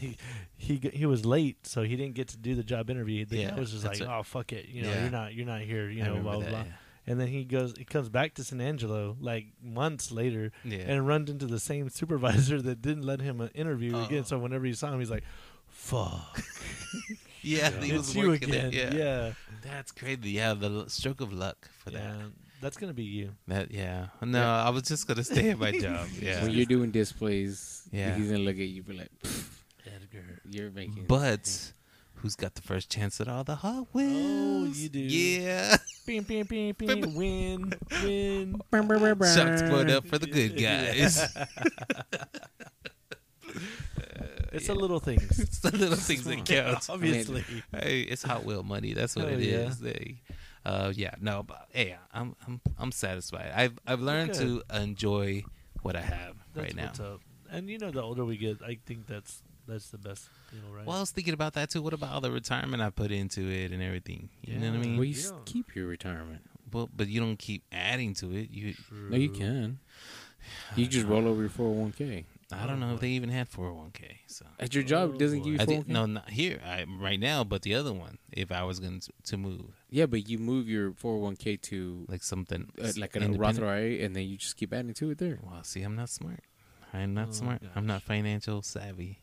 he was late, so he didn't get to do the job interview. The Yeah, guy was just like, that's "Oh fuck it, you know, Yeah. you're not here, you I know, remember blah blah that, blah." yeah. And then he comes back to San Angelo like months later, Yeah. and runs into the same supervisor that didn't let him interview Oh. again. So whenever he saw him, he's like, "Fuck, Yeah, he was it's you working again." it. Yeah, That's crazy. Yeah, the stroke of luck for yeah. that. That's gonna be you. Yeah. No, I was just gonna stay at my job. Yeah. When you're doing displays, Yeah. he's going to look at you and be like, "Pfft, Edgar. you're making. But who's got the first chance at all the Hot Wheels? you do. Yeah. Bing, bing, bing, bing. Win. Shots going up for the good guys. It's the little things. It's the little things that count. Obviously. Hey, it's Hot Wheel money. That's what Hell it yeah. is. No, but hey, I'm satisfied. I've learned good. to enjoy what I have That's right now. what's up. And you know, the older we get, I think that's the best deal, right? Well, I was thinking about that too. What about all the retirement I put into it and everything? You know what I Yeah. mean? Well, you You don't- keep your retirement. Well, but you don't keep adding to it. No, you can. You just roll over your 401k. I don't know if they even had 401k. So At your job, it doesn't give you I 401k? did, no, not here right now, but the other one. If I was going to move, Yeah, but you move your 401k to like something like an independent. Roth IRA, and then you just keep adding to it there. Well, see, I'm not smart. I'm not Oh, smart. I'm not gosh. financial savvy.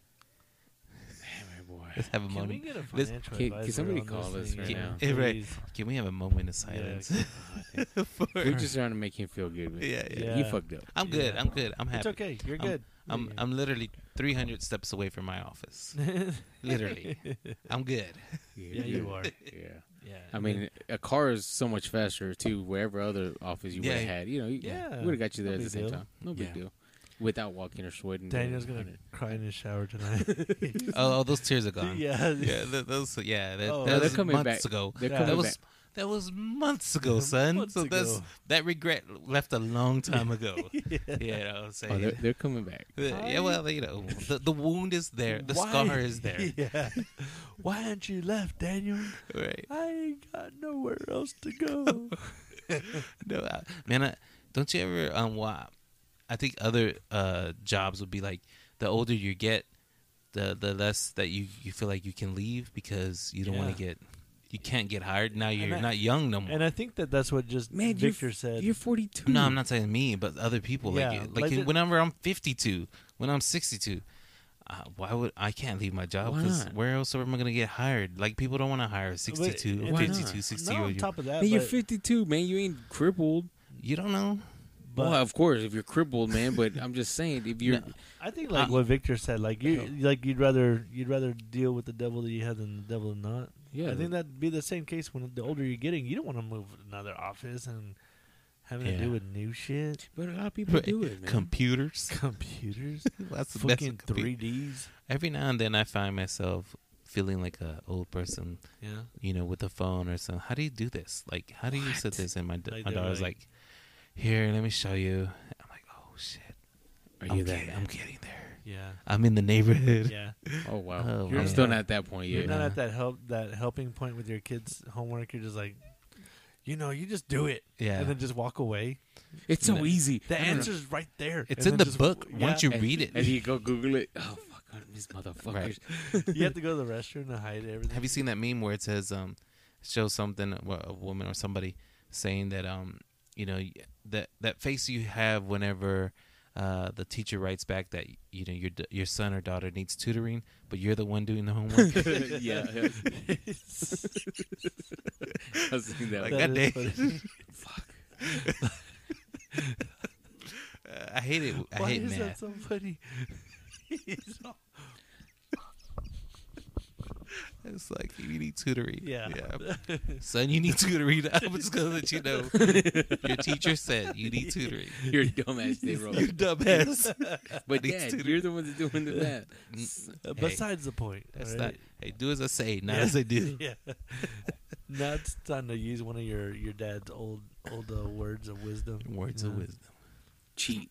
Damn it, boy. Let's have a Can we moment. get a Let's- financial Can advisor somebody on call this us thing? right now? Yeah, right. Please. Can we have a moment of Yeah, silence? For- We're just trying to make him feel good. Man. Yeah, yeah. He Yeah. fucked up. I'm good. Yeah. I'm good. I'm happy. It's okay. You're good. I'm literally 300 steps away from my office. Literally. I'm good. Yeah, you are. Yeah. Yeah. I mean, a car is so much faster too. Wherever other office you would have Yeah. had, you know, Yeah. would have got you there No at the big same deal. time. No big Yeah. deal. Without walking or sweating. Daniel's going gonna cry in his shower tonight. Oh, those tears are gone. yeah. Yeah, those. Yeah, that, Oh, that they're was coming months back. ago. They're Yeah. coming That was back. that was months ago, son. Months so ago. that regret left a long time ago. Yeah, I was saying. Oh, they're coming back. Yeah, well, you know, the wound is there. The Why- scar is there. Yeah. Why haven't you left, Daniel? Right. I ain't got nowhere else to go. No, man, don't you ever I think other jobs would be like the older you get, the less that you feel like you can leave because you don't want to you can't get hired. Now you're And not young no more. And I think that's what just Man, Victor said. You're 42. No, I'm not saying me, but other people. Yeah, like like whenever I'm 52, when I'm 62, why would I can't leave my job? Why Because not? where else am I going to get hired? Like people don't want to hire 62, But- or Why 52, not? 60 No, year on old. top of that, Man, you're but, 52, man. You ain't crippled. You don't know. but Well, of course, if you're crippled, man. But I'm just saying, if you're, No. I think like what Victor said, like you'd rather deal with the devil that you have than the devil than not. yeah, I think that'd be the same case when the older you're getting. You don't want to move to another office and having to Yeah. do with new shit, but a lot of people do it, man. Computers. computers, That's the best. fucking 3Ds. Every now and then I find myself feeling like a old person, Yeah, you know, with a phone or something. How do you do this? Like, how do you set this? And my Like my they're daughter's like- like, here, let me show you. I'm like, oh shit. Are you there? I'm getting there. yeah, I'm in the neighborhood. yeah. Oh wow, Oh, I'm man. still not at that point You're yet. not Yeah. at that helping point with your kids' homework. You're just like, you just do it, Yeah. and then just walk away. It's so No. easy. The I don't know. answer's right there. It's And in then the just- book. yeah. Once you And- read it. and you go Google it. Oh fuck, these motherfuckers. you have to go to the restroom to hide everything. Have you seen that meme where it says, shows something, a woman or somebody saying that, you know, that face you have whenever the teacher writes back that, you know, your son or daughter needs tutoring, but you're the one doing the homework. yeah. I've seen that. Like, That God is damn. funny. I hate it. I Why hate is that math. so funny? He's all- It's like you need tutoring. yeah. Son, you need tutoring. I'm just gonna let you know. Your teacher said you need tutoring. You're a dumbass, they wrote. You dumbass. But needs Dad, tutoring. you're the one that's doing the math. Hey, Besides the point. that's all not. right? Hey, do as I say, not Yeah. as I do. Yeah. Now it's time to use one of your dad's old words of wisdom. Words of Yeah. wisdom. Cheat.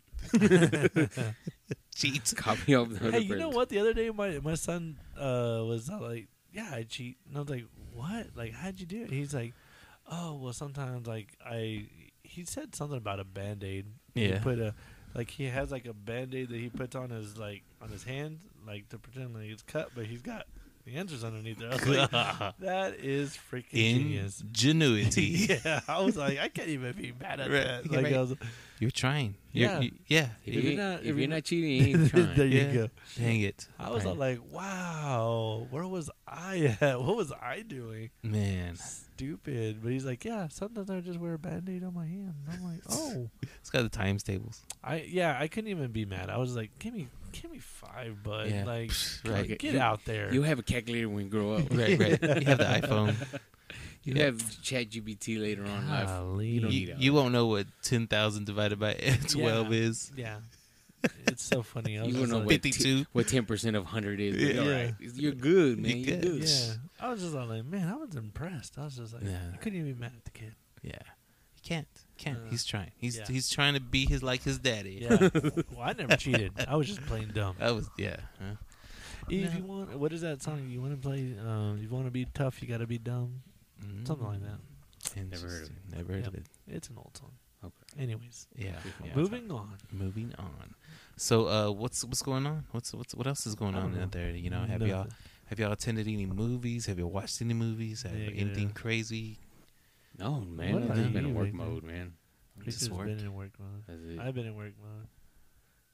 Cheat. Copy of the Hey, you know what? The other day, my son was like, "Yeah, I cheat," and I was like, "What? Like, how'd you do it?" He's like, "Oh, well, sometimes like He said something about a Band-Aid. Yeah. He put he has like a Band-Aid that he puts on his hand, like to pretend like it's cut, but he's got the answers underneath there. I was like, that is freaking genius. Ingenuity. Yeah, I was like, I can't even be mad at Right. that. Yeah, Like, right. I was, You're trying. Yeah. Yeah. If you're not cheating, you ain't trying. there you Yeah. go. Dang it. I was all like, wow, where was I at? What was I doing? Man, Stupid. But he's like, yeah, sometimes I just wear a Band-Aid on my hand. And I'm like, oh. it's got the times tables. I couldn't even be mad. I was like, give me 5, bud. Yeah. Like, Right. get out there. You'll have a calculator when you grow up. Right. You have the iPhone. You Yeah. have ChatGPT later on in life. Golly. You don't need You won't know what 10,000 divided by 12 Yeah. is. Yeah. It's so funny. I was You just wouldn't know like, 52. what 10% of 100 is. But Yeah. all right. You're good, man. You're You're good. good. yeah. I was just all like, man, I was impressed. I was just like, Yeah. I couldn't even be mad at the kid. Yeah. He can't. Uh, He's trying. He's yeah. he's trying to be like his daddy. Yeah. Well, I never cheated. I was just plain dumb. That was Huh? If No. you want, what is that song? You want to play? You want to be tough, you got to be dumb. Something like that. Never heard of it. Never heard of Yep. it. It's an old song. Okay. Anyways, Yeah. Yeah. moving on. Moving on. So, what's going on? What else is going I on don't know. out there? You know, have Nothing. y'all attended any movies? Have you watched any movies? Have Negative. anything crazy? No, man. What I've are just been in you work making? mode, man. Just Victor's work. been in work mode. That's it. I've been in work mode.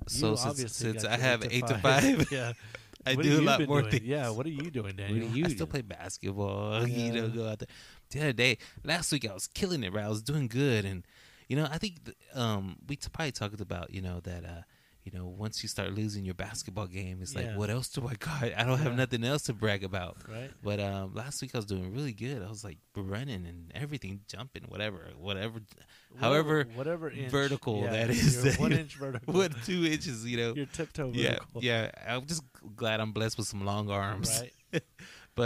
So You since, obviously since got I your have 8 to 5, yeah. I What do have a you lot been more doing? things. Yeah, what are you doing, Daniel? What do you I still do? play basketball. You know, Yeah. go out there. The other day, last week, I was killing it. Right, I was doing good, and I think we probably talked about that. Once you start losing your basketball game, it's like, Yeah. what else do I got? I don't have Yeah. nothing else to brag about. Right? But last week I was doing really good. I was like running and everything, jumping, whatever, however whatever inch, vertical yeah, that is. your that 1 you- inch vertical. What 2 inches? Your tiptoe Yeah, vertical. yeah. I'm just glad I'm blessed with some long arms. Right. But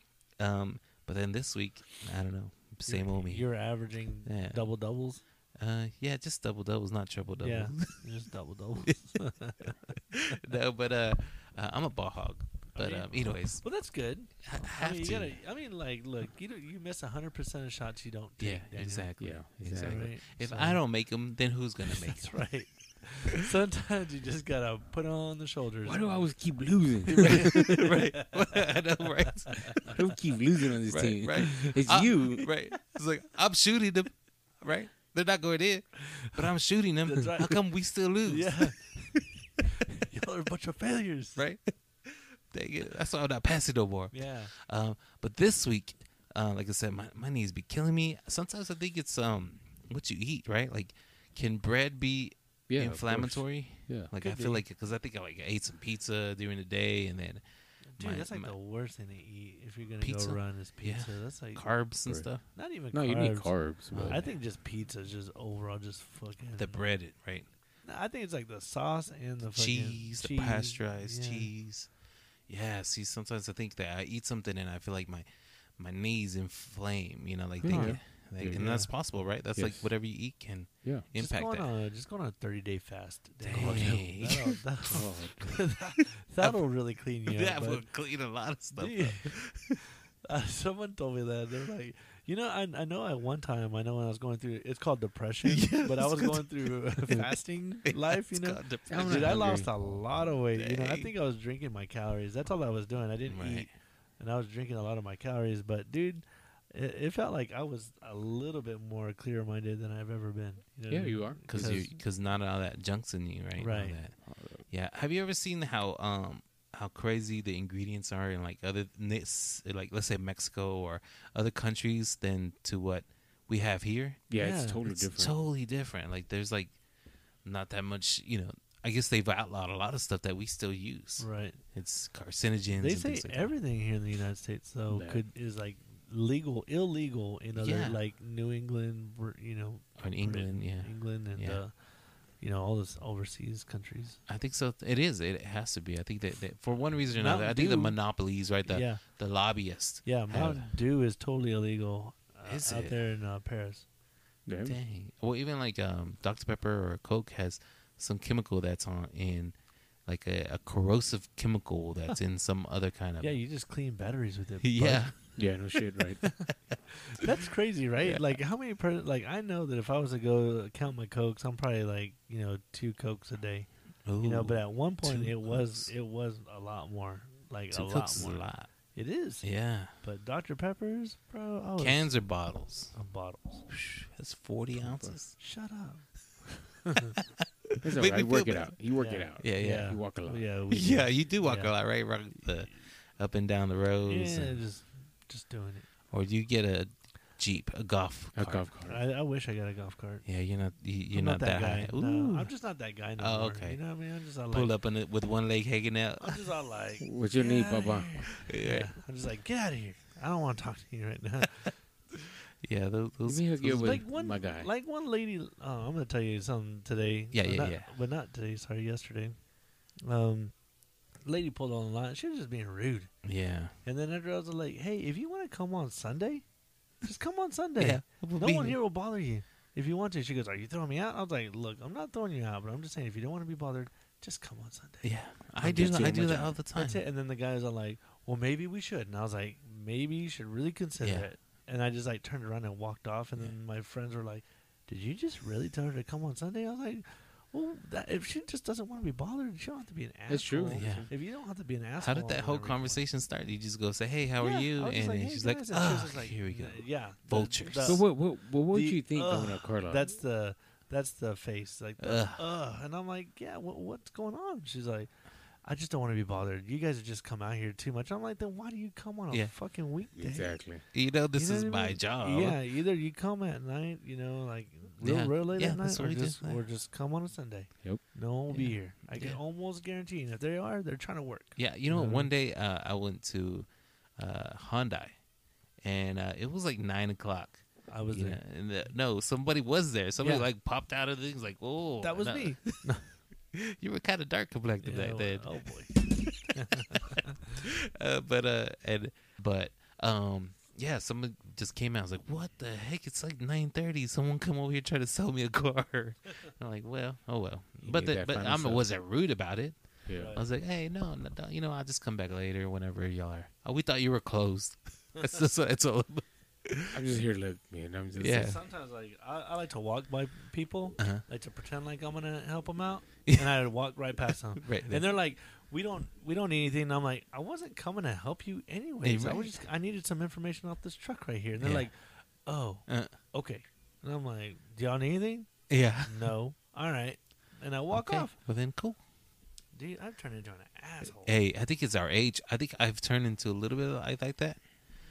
but then this week, I don't know, same old me. You're averaging Yeah. double doubles. Yeah, just double doubles, not triple doubles. Yeah, just double doubles. No, but I'm a ball hog. But anyways, Well, that's good. I have you to. gotta. I mean, like, look, you miss 100% of shots you don't take. Yeah, Daniel. exactly. Yeah, exactly. Right? If So- I don't make them, then who's gonna make That's them? right. Sometimes you just gotta put on the shoulders. Why do I always keep losing? Right? I know, right? I don't keep losing on this Right, team. right. It's I- you. Right? It's like I'm shooting them, right? They're not going in, but I'm shooting them. That's right. How come we still lose? Yeah. Y'all are a bunch of failures. Right? Dang it. That's why I'm not passing no more. Yeah. But this week, like I said, my knees be killing me. Sometimes I think it's what you eat, right? Like, can bread be Yeah, of inflammatory? Yeah. Like Could I feel be. like because I think I ate some pizza during the day and then Dude, my- that's like my the worst thing to eat if you're gonna Pizza? go run is Yeah. pizza. That's like carbs and Right. stuff. not even No, carbs. you need carbs. But I think just pizza is just overall just fucking The bread, right? No, I think it's like the sauce and the fucking Cheese, the pasteurized cheese. Yeah. See, sometimes I think that I eat something and I feel like my knees inflame. Like they Yeah. get, like, Yeah. and that's possible, right? That's like Yes. whatever you eat can yeah. impact that. Just go on a 30-day fast. Dang. That'll really clean you That up. will bud. clean a lot of stuff. Yeah. up. Someone told me that they're like, I know at one time when I was going through it's called depression, Yeah, but I was it's going through fasting life. It's called depression. I'm Dude, not I lost hungry. a lot of weight. I Dang. think I was drinking my calories. That's all I was doing. I didn't Right. eat, and I was drinking a lot of my calories. But dude, it felt like I was a little bit more clear-minded than I've ever been. You know what Yeah, I mean? you are. Because not all that junk's in you, right? Right. All that. Yeah. Have you ever seen how crazy the ingredients are in like like let's say Mexico or other countries than to what we have here? Yeah, Yeah. it's totally It's different. totally different. Like there's like not that much. I guess they've outlawed a lot of stuff that we still use. Right. It's carcinogens. They and say things like that. everything here in the United States though Yeah. is like illegal in other Yeah. like New England, Or in England, yeah. England and Yeah. all this overseas countries. I think so. It is. It has to be. I think that for one reason or Mountain another, I think the Dew- monopolies, right? The yeah, the lobbyists. yeah. have- Mountain Dew is totally illegal Is out it? there in Paris. Yeah. Dang. Well, even like Dr Pepper or Coke has some chemical that's in like a corrosive chemical that's in some other kind of. Yeah, you just clean batteries with it. Yeah. bud. Yeah, no shit, right? That's crazy, right? Yeah. Like how many? Like I know that if I was to go count my Cokes, I'm probably like 2 Cokes a day. Ooh, But at one point 2 it was Cokes. a lot more. Like 2 a Cokes is lot a more. lot. It is. Yeah. But Dr Peppers, bro, I was Cans or bottles? bottles. That's 40 ounces. Shut up. It's all Make right. me Work feel it bad. out. You work it Yeah. out. Yeah. You walk a lot. Yeah, Yeah, you do walk Yeah. a lot, right? Up and down the roads. Yeah, and- just doing it. or do you get a Jeep, a golf A cart? golf cart. I wish I got a golf cart. Yeah, you're I'm not that guy. high. No, Ooh. I'm just not that guy no Oh, more. okay. You know what I mean? I'm just all Pull like, up in it with one leg hanging out. I'm just all like, What's your "Get need, outta Papa?" here." Yeah, I'm just like, get out of here. I don't want to talk to you right now. yeah. Those, Let me hook you up with like one, my guy. like one lady. I'm gonna tell you something today. Yeah, Well, yeah, not- yeah. But not today. Sorry, yesterday. Lady pulled on the line. She was just being rude. yeah. And then after I was like, hey, if you want to come on Sunday, just come on Sunday. Yeah, No one here will bother you if you want to. She goes, are you throwing me out? I was like, look, I'm not throwing you out, but I'm just saying if you don't want to be bothered, just come on Sunday. Yeah, I'm I do. just I doing do my that job. all the time. That's it. And then the guys are like, well, maybe we should. And I was like, maybe you should really consider Yeah. it. And I just like turned around and walked off. And then my friends were like, did you just really tell her to come on Sunday? I was like, well, if she just doesn't want to be bothered, she don't have to be an asshole. That's true. Yeah. If you don't have to be an asshole. How did that whole whenever you conversation start? You just go say, "Hey, how want. are you?" I was just And "Hey, she's like, guys," and she was "Oh, just like, here we go." Yeah. Vultures. But what would the- you think ugh, going to a car lot? That's the That's the face. Like, and I'm like, yeah, what's going on? She's like, I just don't want to be bothered. You guys have just come out here too much. I'm like, then why do you come on a fucking weekday? Exactly. You know, this is what I my mean? job. Yeah, either you come at night, like real late at night, that's what or we do. just come on a Sunday. Yep. No one will be here. I can Yeah. almost guarantee. And if they are, they're trying to work. Yeah, one day I went to Hyundai, and it was like 9 o'clock. I was there. And no, somebody was there. Somebody like popped out of things like, oh, That was no. me. You were kind of dark complected back then. Oh boy. Yeah, someone just came out. I was like, what the heck? It's like 9:30. Someone come over here trying to sell me a car. I'm like, well, oh well. But I wasn't rude about it. Yeah. Right. I was like, hey, no, I'll just come back later whenever y'all are. Oh, we thought you were closed. That's all. I'm just here to look, man. I'm just Yeah. Sometimes I like to walk by people. Uh-huh. Like to pretend like I'm gonna help them out, and I walk right past them. Right. And they're like, "We don't need anything." And I'm like, "I wasn't coming to help you anyways. Hey, right. I needed some information off this truck right here." And they're Yeah. like, "Oh, okay." And I'm like, "Do y'all need anything?" Yeah. No. All right. And I walk Okay. off. Well, then cool. Dude, I've turned into an asshole. Hey, I think it's our age. I think I've turned into a little bit like that.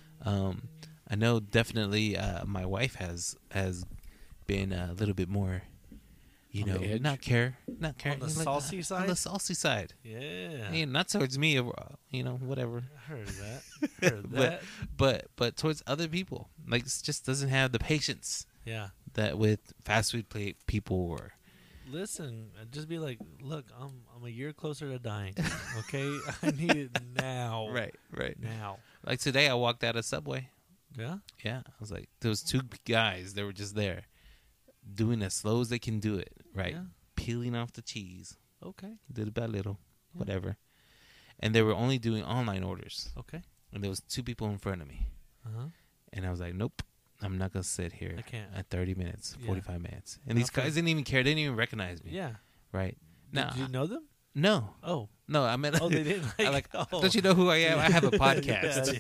I know definitely my wife has been a little bit more, On the edge? not care. On the saucy side? On the saucy side. Yeah. And not towards me, whatever. I heard that. Heard that. But towards other people. Like, it just doesn't have the patience Yeah. that with fast food people or. Listen, just be like, look, I'm a year closer to dying. Okay, I need it now. Right. Now. Like today, I walked out of Subway. Yeah. Yeah, I was like, there was two guys. They were just there, doing as slow as they can do it. Right, Yeah. peeling off the cheese, Okay. little by little, Yeah. whatever. And they were only doing online orders. Okay. And there was two people in front of me, and I was like, nope, I'm not gonna sit here. I can't. At 30 minutes, Yeah. 45 minutes. And Not these for- guys didn't even care. They didn't even recognize me. Yeah. Right. Now, Did you know them? no, Oh. no. I meant. Oh, they didn't. I like. Oh. Don't you know who I am? I have a podcast.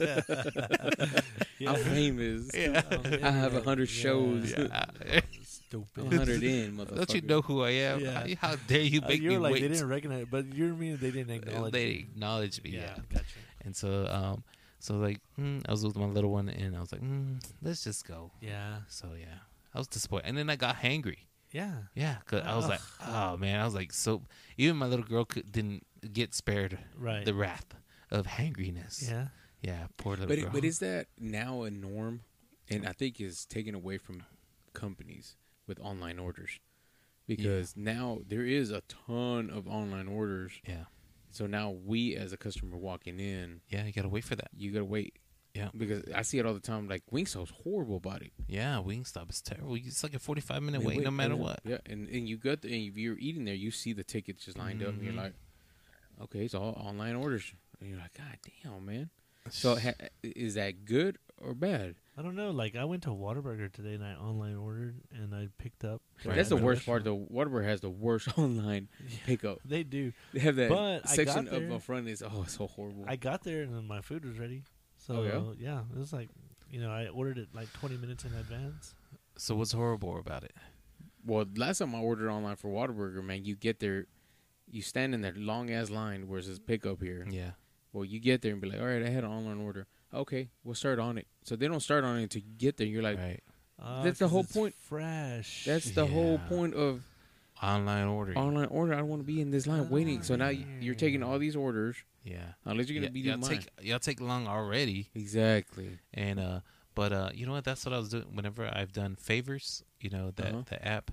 Yeah. I'm famous. Yeah. I have 100 shows. Yeah. Stupid. 100 in, motherfucker. Don't you know who I am? Yeah. How dare you make You're me like wait? they didn't recognize it, but you're meaning they didn't acknowledge. They you. acknowledged me. Yeah. Gotcha. And so, like, I was with my little one, and I was like, let's just go. Yeah. So yeah, I was disappointed, and then I got hangry. Yeah. Yeah, cause I was like, oh man, I was like, so even my little girl didn't get spared Right. the wrath of hangriness. Yeah. Yeah, poor little But girl. but is that now a norm? And I think is taken away from companies with online orders, because now there is a ton of online orders. yeah, So now we as a customer walking in, yeah, you gotta wait for that. you gotta wait. Yeah. Because I see it all the time. Like Wingstop's horrible about it. Yeah, Wingstop is terrible. It's like a 45-minute wait, no matter what. Yeah, and you got and if you're eating there, you see the tickets just lined up, and you're like, okay, it's all online orders, and you're like, God damn, man. So is that good or bad? I don't know. Like I went to Whataburger today and I online ordered and I picked up. Right. That's the at worst restaurant. part. The Whataburger has the worst online pickup. They do. They have that But I section got up there. in front is it's so horrible. I got there and then my food was ready. So Oh, yeah, it was like I ordered it like 20 minutes in advance. So what's horrible about it? Well, last time I ordered online for Whataburger, man, you get there, you stand in that long ass line where it says pickup here. Yeah, Well, you get there and be like, all right, I had an online order. Okay, we'll start on it. So they don't start on it until you get there. You're like, right. That's the 'Cause whole it's point. Fresh. that's the whole Yeah. point of Online ordering. online order. I don't want to be in this line waiting. So now you're taking all these orders, Yeah. unless you're going to be doing mine. y'all take long already. Exactly. And but you know what? That's what I was doing. Whenever I've done favors, that the app,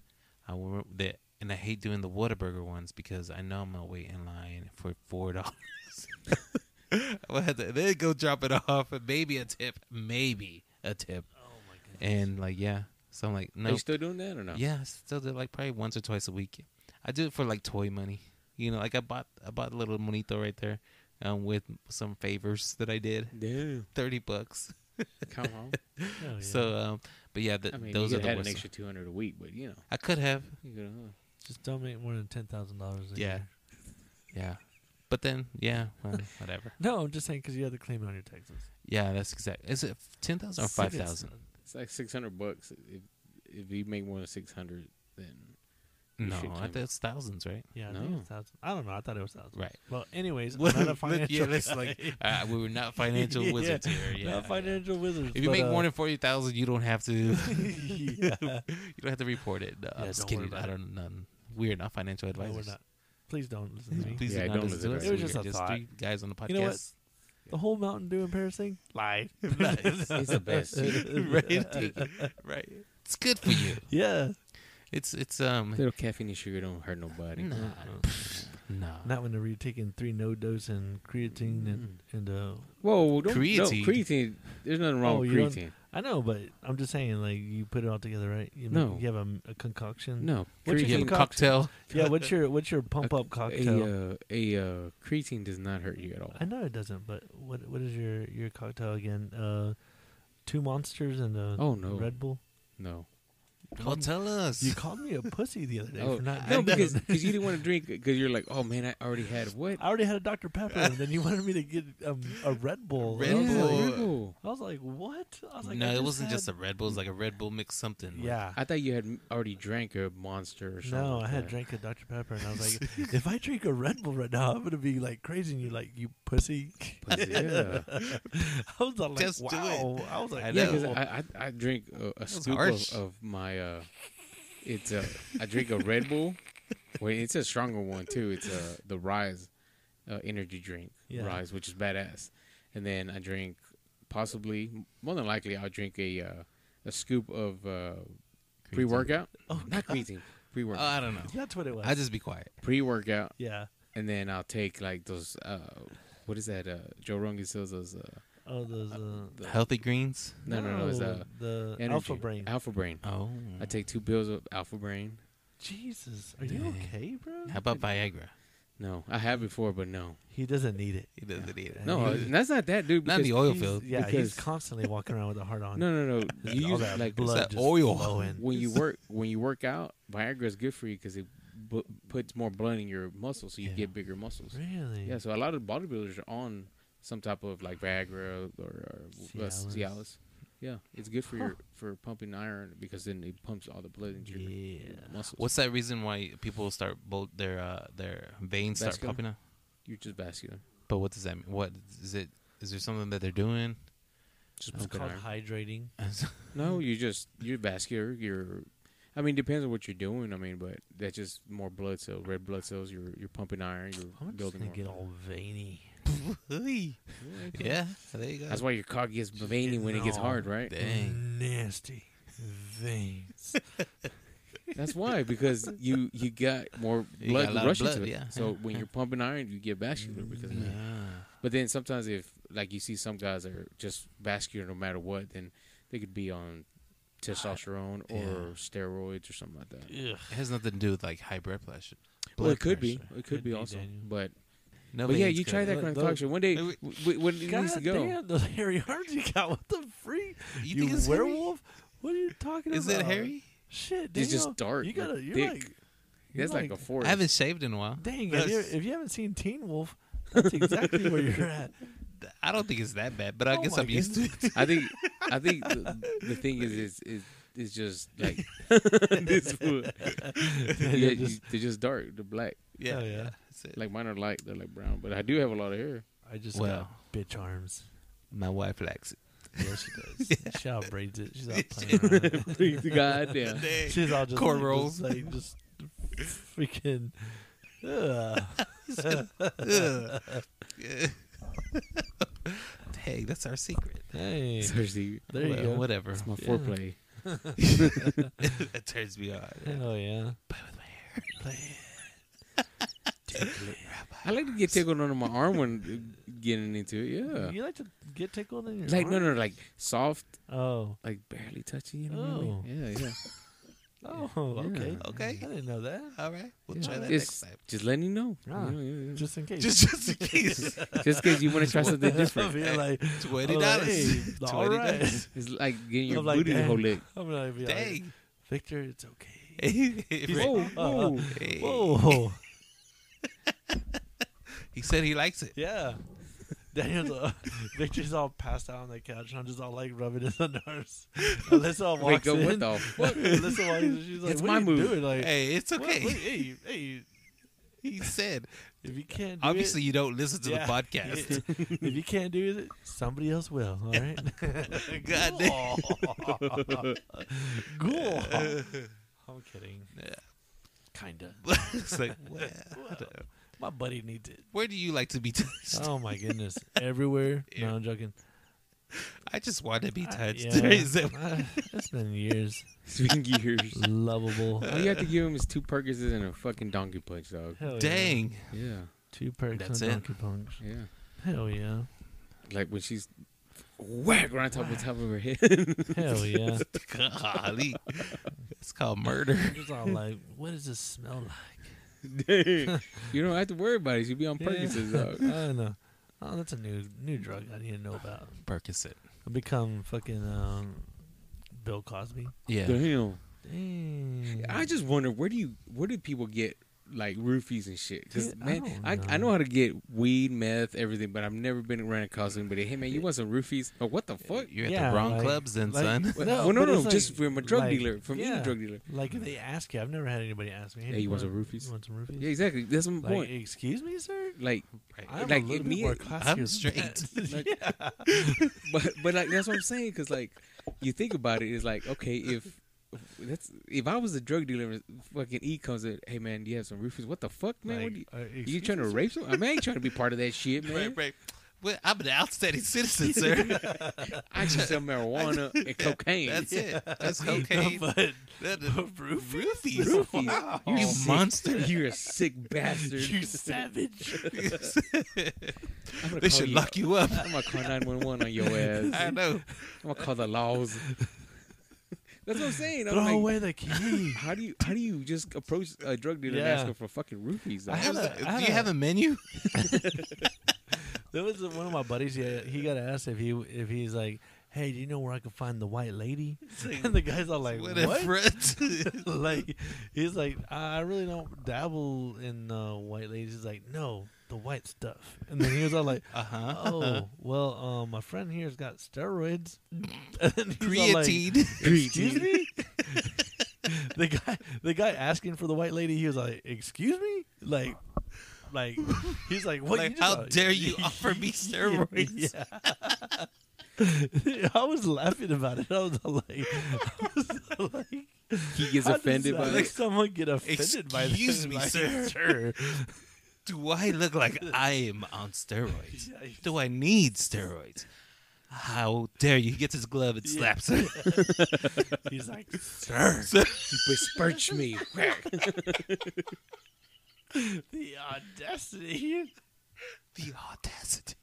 and I hate doing the Whataburger ones because I know I'm gonna wait in line for $4. I had to then go drop it off, and maybe a tip. Oh my goodness. And like so I'm like Are no. you still doing that or no? Yeah, I still do it like probably once or twice a week. I do it for like toy money. Like I bought a little monito right there, with some favors that I did. Damn. $30. Come on. Oh, yeah. So, but yeah, I mean, those you are could the have had worst. an extra 200 a week, but I could have, you could, just don't make more than $10,000 a yeah, year. yeah. But then, well, whatever. No, I'm just saying because you have to claim it on your taxes. Yeah, that's exact. Is it 10,000 or 5,000? it's like $600. If you make more than 600, then No, shit I came think it's thousands, right? Yeah, I No. think it was thousands. I don't know. I thought it was thousands. Right. Well, anyways, Well, I'm not a financial yeah, let's guy. like we were not financial Yeah, wizards here. Yeah, not financial wizards. If you but, make more than 40,000, you don't have to. yeah. You don't have to report it. No, I'm Yeah, just don't worry kidding. about I don't. None. We're not financial No, advisors. we're not. Please don't listen to me. Please Yeah, do not don't listen to listen us. to It was We're just a just thought. three guys on the podcast. You know what? The whole Mountain Dew and Paris thing, lie. He's the best. Right. It's good for you. Yeah. It's Little caffeine and sugar don't hurt nobody. Nah. No. Not whenever you're taking 3 no dose and creatine and Whoa, don't Creatine. creatine. There's nothing wrong Oh, with you don't- creatine. I know, but I'm just saying, like, you put it all together, right? You No. you have a concoction. No, What's your You have a concoction? cocktail. Yeah, what's your pump up cocktail? A creatine does not hurt you at all. I know it doesn't, but what is your cocktail again? 2 Monsters and a Oh, no. Red Bull. No, Well, tell us. You called me a pussy the other day oh, for not no, drinking. because you didn't want to drink because you're like, oh man, I already had what? I already had a Dr Pepper, and then you wanted me to get a Red Bull. Red I was Bull. like- Red Bull. I was like, what? I was like, No, I it wasn't had- just a Red Bull. It was like a Red Bull mix something. Yeah. I thought you had already drank a Monster or something. No, like I had that. drank a Dr Pepper, and I was like, if I drink a Red Bull right now, I'm gonna be like crazy. And you're like, you pussy. Yeah, I was like, Just do wow. I was like, I yeah, know. because I drink a scoop harsh. of my. It's I drink a Red Bull. Wait, it's a stronger one too. It's the Rise energy drink, Yeah. Rise, which is badass. And then I drink possibly, more than likely, I'll drink a scoop of pre-workout. oh, Not creatine, pre-workout. I don't know. that's what it was. I just be quiet. Pre-workout, yeah. and then I'll take like those. What is that? Joe Rogan sells those. Oh, those. The- Healthy greens. no, it's the energy. Alpha Brain. Alpha Brain. Oh. I take 2 pills of Alpha Brain. Jesus, are you Dang. okay, bro? How about Viagra? No, I have before, but no. He doesn't need it. He doesn't need it. No, He- that's not that, dude. Not in the because- oil He's- field. Yeah, because- he's constantly walking around with a heart on. No. Just You all use that like blood that just oil. flowing. when you work out, Viagra is good for you because it puts more blood in your muscles, so you Yeah. get bigger muscles. Really? Yeah, so a lot of bodybuilders are on some type of like Viagra or Cialis. Cialis. Yeah, it's good for for pumping iron because then it pumps all the blood into your Yeah. muscles. What's that reason why people start their veins start Vascular? popping out? You're just vascular. But what does that mean? What is it? Is there something that they're doing? Just It's pumping called iron. hydrating. No, you're vascular. I mean, depends on what you're doing. I mean, but that's just more blood cells, red blood cells. You're pumping iron. You're I'm just building gonna more. get all veiny. Yeah, there you go. That's why your cock gets veiny when it gets No. hard, right? Dang. Nasty veins. That's why, because you got more You blood got a lot of rushing blood, to it. yeah. So Yeah, when yeah. you're pumping iron, you get vascular because of that. Ah. But then sometimes if like you see some guys are just vascular no matter what, then they could be on testosterone or Yeah. steroids or something like that. Ugh. It has nothing to do with like high blood pressure. Well, Blood it could be. pressure. It could be be, also. Daniel. But No, yeah, veins you could. try that kind of Those- talk show. One day, Wait, when it needs to God go. damn, those hairy arms you got. What the freak? You You, think it's hairy? werewolf? What are you talking Is about? it hairy? Shit, It's just Daniel, dark. You gotta. like, You're thick. like. You're That's like a forest. I haven't shaved in a while. Dang, That's- if you haven't seen Teen Wolf, that's exactly where you're at. I don't think it's that bad, but I Oh guess my I'm used to it. I think the thing is just like this food. Yeah, they're just dark. They're black. Yeah, Oh, yeah. That's it. Like mine are light. They're like brown. But I do have a lot of hair. I just Well. got bitch arms. My wife likes it. Yeah, she does. She out braids it. She's out playing around. Goddamn. She's all just Cornrows. like just freaking. Ugh. Dang, that's our secret. Hey, Seriously, there you Well, go. Whatever. it's my Yeah. foreplay. It turns me on. Hell yeah. Play with my hair. Play it. I like to get tickled under my arm when getting into it. Yeah. You like to get tickled in your Like arm? no, like soft, Oh. like barely touching. You know what I mean? Yeah. Oh, Yeah. okay. Okay. I didn't know that. All right. We'll Yeah. try that Just- next time. Just letting you know. Ah, Yeah. Just in case. Just in case. Just in case you want to try something different. I'll be like, $20. I'm like, hey, all right. $20. It's like getting your I'm like, booty dang. hole licked. I'm gonna be like, Dang. Victor, it's okay. Whoa, whoa. Hey. Whoa. He said he likes it. Yeah. Daniel's Victor's all passed out on the couch, and I'm just all like rubbing his nose. Alyssa walks in. What the fuck? Alyssa walks in. She's like, It's "What my are you move." doing?" Like, Hey, it's okay. hey, He said, if you can't do obviously it, you don't listen to yeah. the podcast. if you can't do it, somebody else will. All right. God damn. Cool. I'm kidding. Yeah. Kinda. It's like, well, My buddy needs it. where do you like to be touched? Oh my goodness! Everywhere. Yeah. No, I'm joking. I just want to be touched. Yeah. Is that- It's been years. It's been years. Lovable. All you have to give him is 2 Perkins and a fucking donkey punch, dog. Hell yeah. Dang. Yeah, 2 perks That's and it. donkey punch. yeah. Hell yeah. Like when she's whack right on top of her head. Hell yeah. Golly. It's called murder. Just all like, what does this smell like? Dang. You don't have to worry about it. She'll be on Perkins, dog. I know. Oh, that's a new drug I need to know about. Percocet. I become fucking Bill Cosby. Yeah. Damn. Dang. I just wonder where do people get like roofies and shit? Because Dude, I man, don't I know. know how to get weed, meth, everything, but I've never been around across anybody. Hey man, you want some roofies? Oh, what the fuck? You're at Yeah, the wrong like- clubs then, like- son. Well, no, but it's just like- from a drug like, dealer, from yeah. any drug dealer. Like if they ask you, I've never had anybody ask me. Hey, you want some roofies? You want some roofies? Yeah, exactly. That's my Like, point. excuse me, sir. Like, I'm like, a little me- bit more classy I'm than straight. that. Like- but like that's what I'm saying. Because like you think about it, it's like okay, if I was a drug dealer, and fucking E comes in, hey man, do you have some roofies? What the fuck, man? Like, What you excuse trying to me, sir? rape some? I mean, I ain't trying to be part of that shit, man. Right, right. Well, I'm an outstanding citizen, sir. I just sell marijuana and cocaine. That's it. That's No, cocaine. but Roofies. Roofies. Wow. You You sick- monster. You're a sick bastard. you savage. I'm gonna They call should lock you up. I'm gonna call 911 on your ass. I know. I'm gonna call the laws. That's what I'm saying. I'm Throw like, away the key. how do you just approach a drug dealer and Yeah. ask him for fucking roofies? I had Do a- you have a menu? There was one of my buddies. He got asked if he's like, hey, do you know where I can find the white lady? And the guy's all like, What what? a front. Like, he's like, I really don't dabble in white ladies. He's like, no, the white stuff. And then he was all like, Uh-huh. oh, well, my friend here's got steroids. And then he's all like, Creatine. excuse me? the guy asking for the white lady, he was like, excuse me? Like he's like, what? Like, you just- how dare you offer me steroids? Yeah. I was laughing about it. I was like, He gets how offended does by that it. someone get offended by this? Excuse me, Like, sir. Do I look like I am on steroids? Yeah, he's- Do I need steroids? How dare you? He gets his glove and Yeah. slaps her. He's like, sir, Besmirch me. the audacity. The audacity.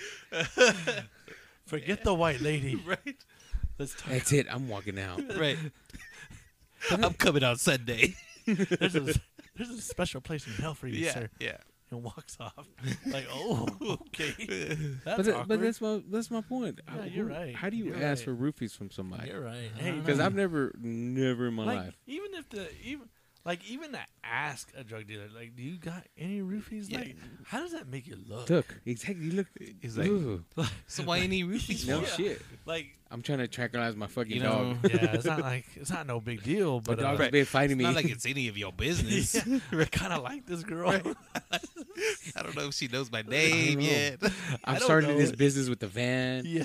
Forget the white lady. Right. Let's talk. That's it. I'm walking out. Right. I'm coming on Sunday. There's a special place in hell for you, Yeah. sir. Yeah. And walks off. Like, oh, okay. That's But, awkward. but that's my point. Yeah, you're right. How do you You're ask right. for roofies from somebody? You're right. Hey, Because I've never in my like, life. even to ask a drug dealer, like, do you got any roofies? Yeah. Like, how does that make you look? Look, exactly. You look. He's like, Ooh, so why you need roofies no for? shit. Like, I'm trying to tranquilize my fucking You know, dog. yeah, it's not no big deal, My but dog's Right. been fighting It's me. not like it's any of your business. I kind of like this girl. I don't know if she knows my name know. yet. I'm don't starting know. this business with the van. Yeah.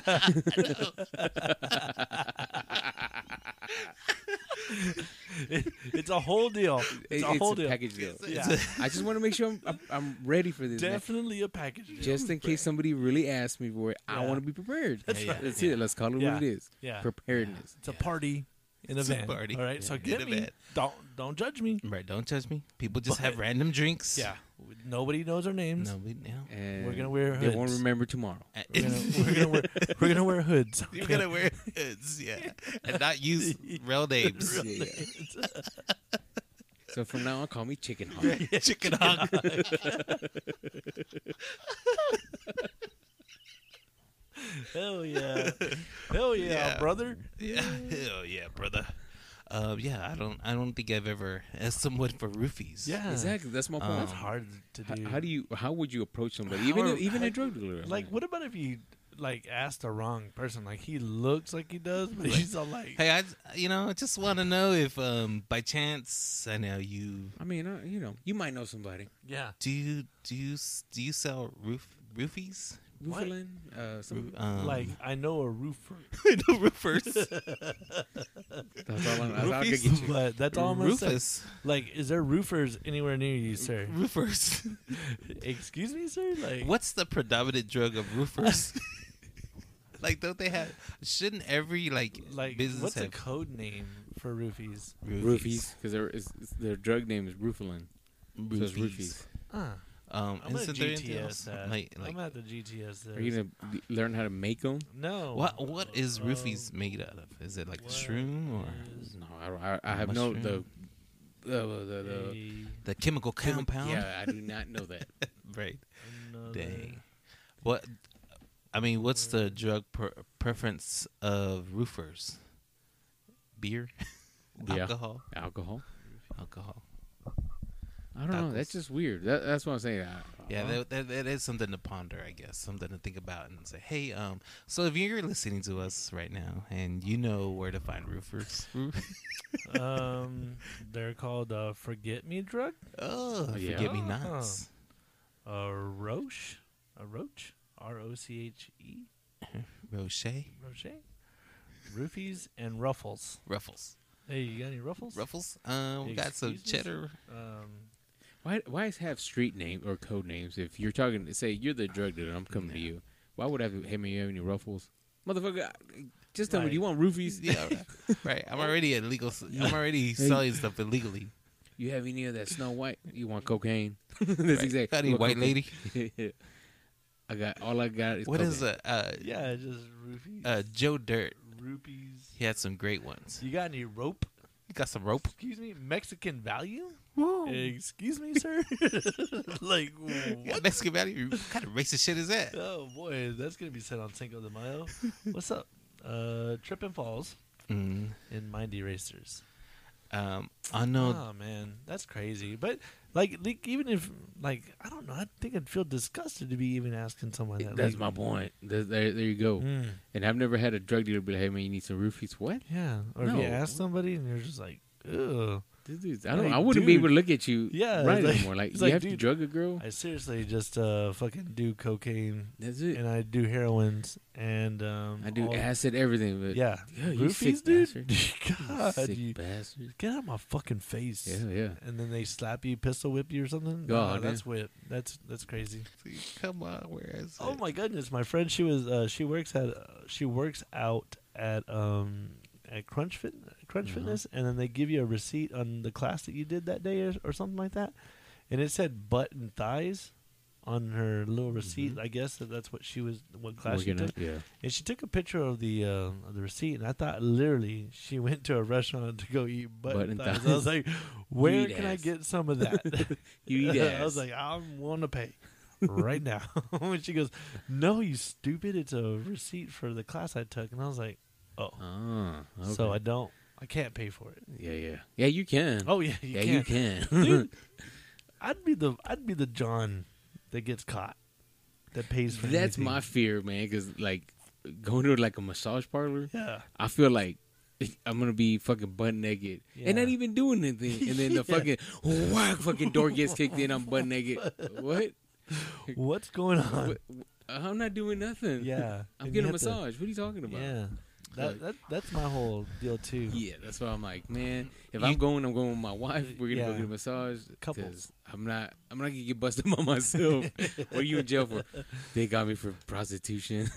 It's a whole deal. It's a whole deal. package deal. Yeah. I just want to make sure I'm ready for this. man. Definitely a package deal. Just in case somebody really asks me for it, I Yeah. want to be prepared. That's Yeah, right. That's yeah. it. Let's call it Yeah. what it is. Yeah. Preparedness. It's a party in a It's a van. party. All right. So Yeah. get In a me. van. Don't judge me. Right, don't judge me. People just But- have random drinks. Yeah. Nobody knows our names. No, we know. And We're gonna wear They won't hoods. remember tomorrow. We're gonna wear hoods. You're okay? gonna wear hoods, yeah, and not use real names. Yeah. So from now on, call me Chicken Hawk. Chicken hawk. Hell yeah. Hell yeah, Yeah. brother. Yeah, hell yeah, brother. Yeah, I don't think I've ever asked someone for roofies. Yeah, Exactly. That's my point. That's hard to do. How would you approach somebody, How are- even how- a drug dealer? Like, what about if you like ask the wrong person? Like, he looks like he does, but he's all like, Hey, I just want to know if by chance I know you I mean, you might know somebody. yeah. do you sell roofies? Roofalin, some, Like, I know a roofer, no roofers. that's all I could get you. but that's all I'm gonna say. Rufus. Like, is there roofers anywhere near you, sir? Roofers. Excuse me, sir. Like, What's the predominant drug of roofers? Like, don't they have? Shouldn't every like business what's a have code name for roofies? Roofies, because their drug name is Roofalin. So it's roofies. I'm gonna isn't there GTS anything else? that. Like, I'm gonna have to GTS this. Are you gonna learn how to make them? No. what is roofies made out of? Is it like what shroom or is No, I have no Mushroom? the chemical compound? Yeah, I do not know that. Right. another- Dang. What? I mean, what's the drug preference of roofers? Beer, Yeah. alcohol, Alcohol. alcohol. I don't know. That's just weird. That's what I'm saying. Yeah, that is something to ponder, I guess. Something to think about and say, hey, so if you're listening to us right now and you know where to find roofers, They're called forget me drug. Yeah. forget me nots. A roche. ROCHE. Roche, Roche. Roofies and ruffles. Ruffles, Hey, you got any ruffles? Ruffles. We got some Excuse me, cheddar. Why have street names or code names? If you're talking, say you're the drug dealer, I'm coming to you. Why would I have? Hey man, you have any ruffles, motherfucker? Just tell me, Right. do you want roofies? Yeah, right. I'm already illegal. I'm already selling stuff illegally. You have any of that Snow White? You want cocaine? That's Right. exactly. Got any You want white cocaine? lady? All I got is What cocaine. is a Yeah, just roofies. Joe Dirt? Rupees. He had some great ones. You got any rope? You got some rope? Excuse me, Mexican value? Excuse me, sir. Like, You got what? Mexican value? What kind of racist shit is that? Oh boy, that's gonna be said on Cinco de Mayo. What's up? Trip and Falls Mm. and Mind Erasers. I know. Oh man, that's crazy. But like even if like I don't know, I think I'd feel disgusted to be even asking someone that. That's like, my point. There you go. Mm, And I've never had a drug dealer be like, "Hey man, you need some roofies." What? yeah, or if you No. ask somebody and you're just like, ugh. Dude, Like, I wouldn't be dude. able to look at you Yeah, right it's like- anymore. Like it's you like, have to dude, drug a girl. I seriously just fucking do cocaine That's it. and I do heroines and I do all- acid, everything. But Yeah, Yeah, you roofies, sick dude. bastard. God, sick you, bastard. get out of my fucking face. Yeah. And then they slap you, pistol whip you or something. Oh, Nah, yeah. that's whip. That's crazy. Come on, where is Oh it? my goodness, my friend, she works out at Crunch Fitness, and then they give you a receipt on the class that you did that day or something like that, and it said butt and thighs on her little receipt. I guess that's what class she Working took, out, yeah. and she took a picture of the receipt, and I thought literally she went to a restaurant to go eat butt and thighs. I was like, where eat can I ass. get some of that? You eat I was ass. like, I'm willing to pay right now. And she goes, no, you stupid. It's a receipt for the class I took. And I was like, oh. Okay. So I can't pay for it. Yeah, you can. Oh, yeah, you can. Dude, I'd be the John that gets caught, that pays for That's anything. my fear, man. Because like going to like a massage parlor, Yeah. I feel like I'm gonna be fucking butt naked and not Yeah. even doing anything, and then the fucking whack fucking door gets kicked in. I'm butt naked. What? What's going on? I'm not doing nothing. Yeah. I'm And getting you a have to- massage. What are you talking about? Yeah. That's my whole deal, too. Yeah, that's why I'm like, man. If I'm going with my wife. We're gonna Yeah. go get a massage. Couples. 'Cause I'm not gonna get busted by myself. What are you in jail for? They got me for prostitution.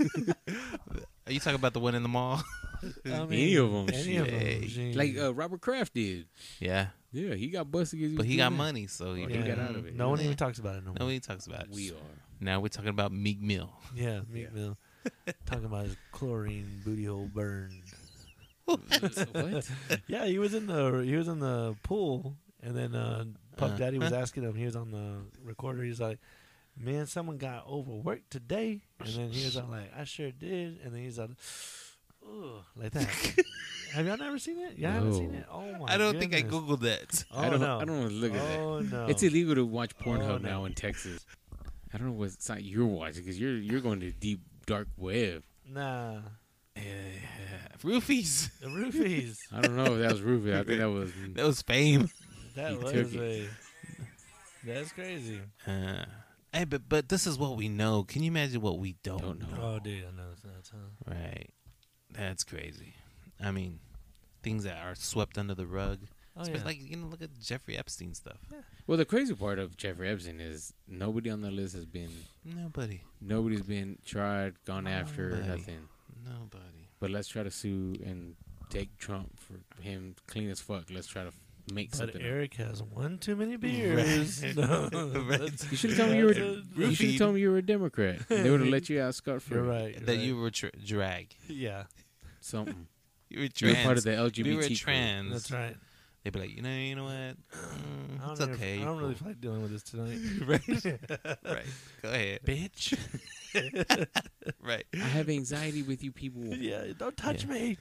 Are you talking about the one in the mall? I mean, Any of 'em, Any of shit. them. Gee. like Robert Kraft did. Yeah, Yeah, he got busted. 'Cause but he was got doing that. money, so he Oh, didn't he got out of it. No one even talks about it no more. Nobody talks about it. We are. Now we're talking about Meek Mill. Yeah, Meek Yeah. Mill. Talking about his chlorine booty hole burn. What? Yeah, he was in the pool, and then Puff Daddy was asking him. He was on the recorder. He's like, "Man, someone got overworked today," and then he was all like, "I sure did," and then he's like, ooh, like that. Have y'all never seen it? Yeah, I haven't seen No. it. Oh my! I don't think I goodness. googled that. Oh I don't no! want to look at that. Oh no! It's illegal to watch Pornhub Oh, no. now in Texas. I don't know what site you're watching because you're going to deep dark web. Nah, Roofies. the roofies. I don't know if that was Rufus. I think that was. That was fame. That He was took a. That's crazy. Hey, but this is what we know. Can you imagine what we don't, Don't know. Oh, dude, I know it's nuts, huh? Right. That's crazy. I mean, things that are swept under the rug. Oh yeah. Like, look at Jeffrey Epstein stuff. Well, the crazy part of Jeffrey Epstein is nobody on the list has been. Nobody's been tried, gone after, Nobody. nothing. Nobody. But let's try to sue and take Trump for him clean as fuck. Let's try to make But something. Eric has one too many beers. Right. No, Right. that's- You should have told me you were. that's- You should have told me you were a Democrat. They would have let you out scot free. You're right. That right. you were drag. Yeah, Something. You were You're trans. part of the LGBT. You were crew. trans. that's right. They'd be like, you know what? I It's don't okay. I don't really feel like dealing with this tonight. Right. Go ahead. Bitch. Right. I have anxiety with you people. Yeah, don't touch Yeah. me.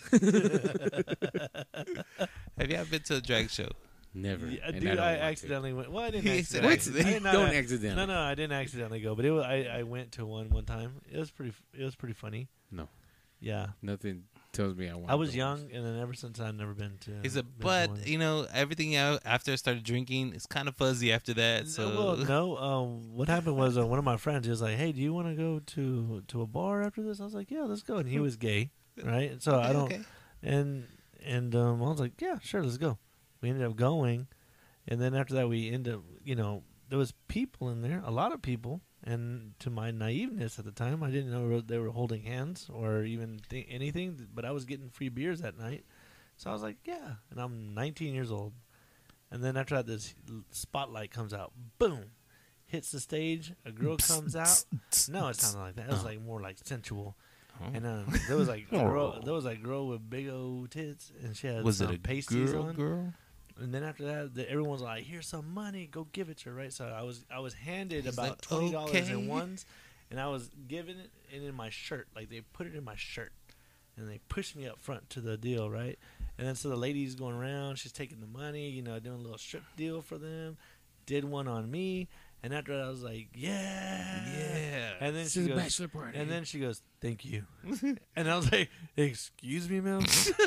Have you ever been to a drag show? Never. Yeah, And dude, don't I want to. accidentally went. Well, I didn't. He said accidentally. accident. I did Don't not- accidentally. No, I didn't accidentally go, but it was. I went to one time. It was pretty funny. No. Yeah, Nothing tells me I want. I was to. young, and then ever since I've never been to. Is it? been to But one. everything after I started drinking, it's kind of fuzzy after that. So Well, no. What happened was one of my friends. He was like, "Hey, do you want to go to a bar after this?" I was like, "Yeah, let's go." And he was gay, right? And so I don't. Okay. And I was like, "Yeah, sure, let's go." We ended up going, and then after that, we ended up. There was people in there, a lot of people, and to my naiveness at the time, I didn't know they were holding hands or even anything. But I was getting free beers that night, so I was like, "Yeah." And I'm 19 years old, and then after that, this spotlight comes out, boom, hits the stage. A girl comes out. No, it sounded like that. It was like more like sensual. Oh. And there was like a girl with big old tits, and she had Was some it a pasties girl? on. Girl? And then after that, everyone's like, "Here's some money, go give it to her." Right? So I was handed He's about like, $20 "Okay." in ones, and I was given it in my shirt. Like they put it in my shirt, and they pushed me up front to the deal, right? And then so the lady's going around, she's taking the money, doing a little strip deal for them. Did one on me, and after that, I was like, "Yeah." And then This she is a goes, bachelor party. and then she goes, "Thank you." And I was like, "Excuse me, ma'am."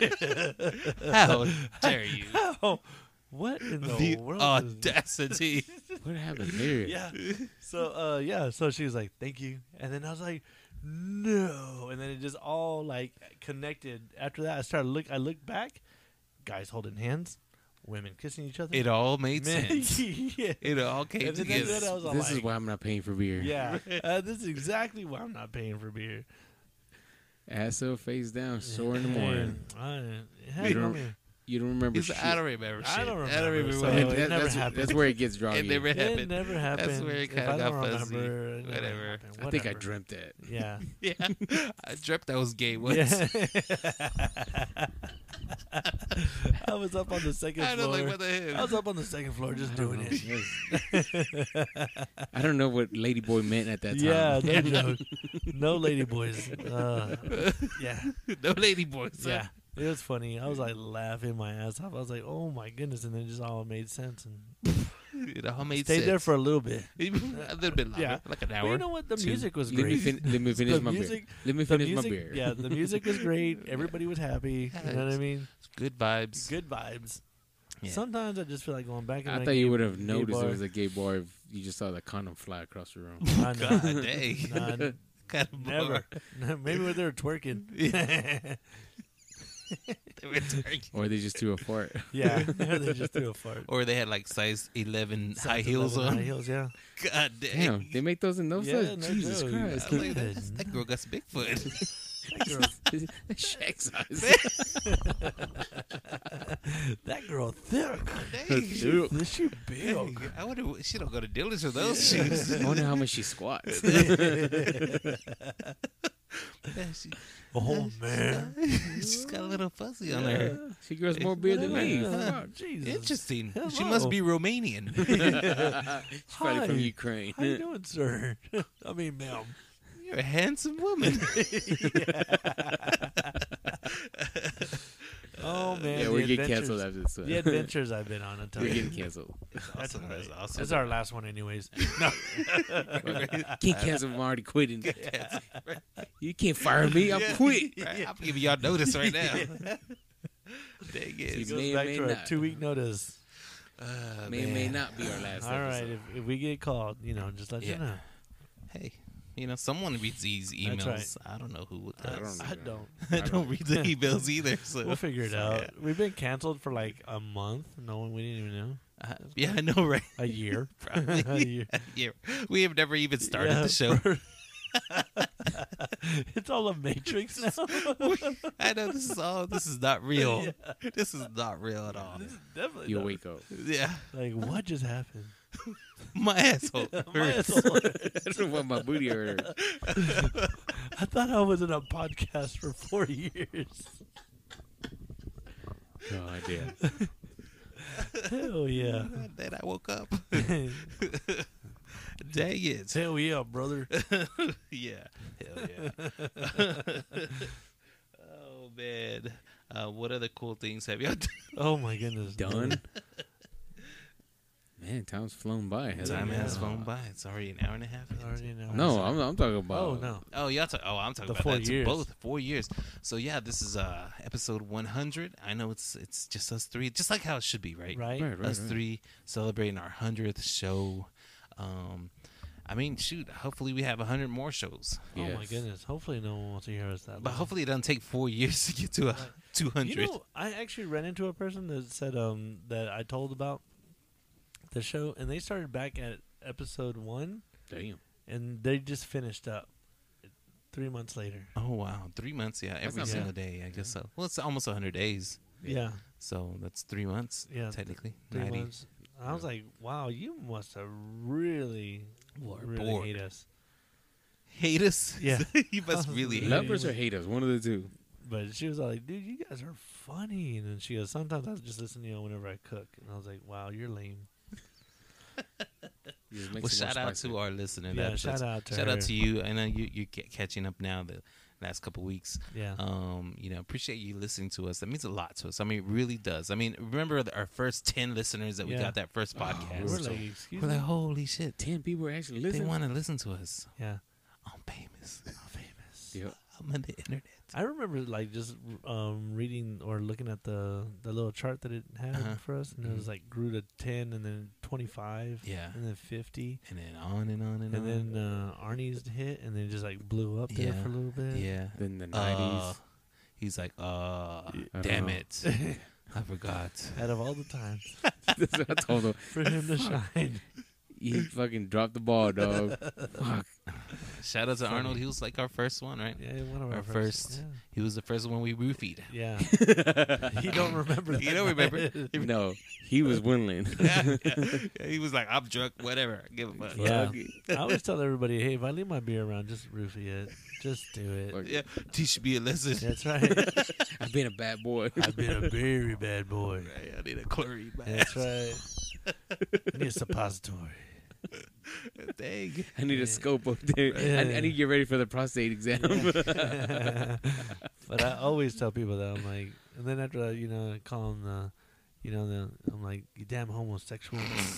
How dare you? How? What in the, The world? audacity. What happened there? Yeah. So So she was like, "Thank you," and then I was like, "No," and then it just all like connected. After that, I looked back, guys holding hands, women kissing each other. It all made Man, sense. yeah. It all came And then together. after that, I was all This like, is why I'm not paying for beer. yeah, this is exactly why I'm not paying for beer. Ass up, face down, sore in the morning. Hey, don't- homie. You don't remember It's, shit. I don't remember shit. I don't I don't remember, remember so what it happened. never that's, happened. that's where it gets It droggy. never It happened. never happened. That's where it If kinda I don't got fuzzy. remember, it never Whatever. happened. I think I Whatever. dreamt that. Yeah. Yeah. I dreamt I was gay once. Yeah. I was up on the second I was floor. like, what the hell? I was up on the second floor just doing it. I don't know what Ladyboy meant at that time. Yeah, no joke. No lady boys. Yeah, No lady boys. yeah. It was funny. I was like laughing my ass off. I was like, "Oh my goodness!" And then it just all made sense. And It all made stayed sense. there for a little bit. a little bit longer, Yeah. like an But hour. you know what? The Two. music was Let me, great. let me finish The my music- beer. Let me The finish music, my beer. yeah, the music was great. Everybody was happy. Yeah, You know what I mean? Good vibes. Good vibes. Yeah. Sometimes I just feel like going back. In I that thought you gay- would have gay noticed bar. it was a gay bar if you just saw the condom fly across the room. I know. God dang. Nah, Kind of never. Maybe when they were twerking. They were twerking. Or they just threw a fart. Yeah, they just threw a fart. Or they had like size 11 high Size heels 11 on. High heels, yeah. God dang. Damn, they make those in those Yeah, size? no Jesus joke. Christ. I'm like, that girl got some Bigfoot. That girl, Shaq size. that girl thick. Dang. She big. I wonder, she don't go to dealers for those shoes. I wonder how much she squats. Yeah, she, Oh man. she's got a little fuzzy on her. She grows more beer than me. Yeah. Fuck. Jesus. Interesting. She Hello. must be Romanian. She's probably from Hi. Ukraine. How you doing, sir? I mean, ma'am. You're a handsome woman. Oh man, Yeah, the we're getting adventures- canceled after this one. The adventures I've been on. I tell We're you. getting canceled. That's, Awesome, all right. that's awesome. That's our last one, anyways. No. Can't cancel. I'm already quitting. You can't fire me. I'm quit. Right? I'm giving y'all notice right now. Dang You it. Goes may or back may to our not. 2-week notice. May not be our last All right, episode. if we get called, just let you Yeah. know. Hey, someone reads these emails. That's I don't know who I does. don't I know. don't. I don't read the emails either. So We'll figure it so, out. yeah. We've been canceled for like a month. No one, we didn't even know. Yeah, I know, right? A year. Probably. A year. Yeah, we have never even started Yeah, the show. It's all a matrix now. I know this is not real. This is not real at all. Definitely. You not. wake up. Yeah, Like, what just happened? my asshole My hurts. asshole. I don't know what my booty hurt. I thought I was in a podcast for 4 years. God damn. Hell yeah. Then I woke up. Dang it. Hell yeah, brother. Yeah. Hell yeah. Oh man. What other cool things have y'all done? Oh my goodness. Done? Man, time's flown by. hasn't Time it? has flown by. It's already an hour and a half. Already know. No, I'm talking about. Oh no. Oh, I'm talking The about 4 that too. years. Both 4 years. So yeah, this is episode 100. I know it's just us three, just like how it should be, right? Right? Right, Us three celebrating our 100th show. I mean, shoot. Hopefully, we have 100 more shows. Oh my Yes. goodness. Hopefully no one wants to hear us that But long. hopefully, it doesn't take 4 years to get to a 200. You know, I actually ran into a person that said that I told about the show, and they started back at episode 1, Damn. and they just finished up 3 months later. Oh wow, 3 months. Yeah, every not single bad. day. I guess so. Well, it's almost 100 days. Yeah, So that's 3 months. Yeah, technically. 3 90. months. I was like, wow, you must have really bored. hate us. Hate us? Yeah. You must really hate Love us. us or hate us, one of the two. But she was all like, dude, you guys are funny. And then she goes, sometimes I just listen to you whenever I cook. And I was like, wow, you're lame. It just makes Well, it more shout out spicy. to our listener. Yeah, That- shout that's- out to shout her. out to you. I know you're catching up now the last couple weeks. Yeah. Appreciate you listening to us. That means a lot to us. I mean, it really does. I mean, remember our first 10 listeners that we Yeah. got that first podcast. We're like, excuse We're me? like, holy shit. 10 people actually They listen. want to listen to us. Yeah. I'm famous. Famous. Yep. I'm on the internet. I remember like just reading or looking at the little chart that it had Uh-huh. for us, and it was like grew to 10, and then 25, Yeah. and then 50, And then on and on and and on. then Arnie's hit, and then just like blew up there Yeah. for a little bit. Yeah. Then the 90s. He's like, I don't damn know. it. I forgot. Out of all the times That's what I told him. for him to shine. He fucking dropped the ball, dog. Fuck. Shout out to Arnold. He was like our first one, right? Yeah, one of Our our first. He was the first one we roofied. Yeah. He don't remember. He that don't remember. night. No, he was willing. Yeah. He was like, I'm drunk, whatever. Give a fuck. Yeah. I always tell everybody, hey, if I leave my beer around, just roofie it. Just do it. Fuck. Yeah. Teach me a lesson. That's right. I've been a bad boy. I've been a very bad boy. Right, I need a chlorine That's bath. right. I need a suppository. Dang. I need a scope up there. Yeah. I need to get ready for the prostate exam. But I always tell people that I'm like, and then after I call them I'm like, you damn homosexual.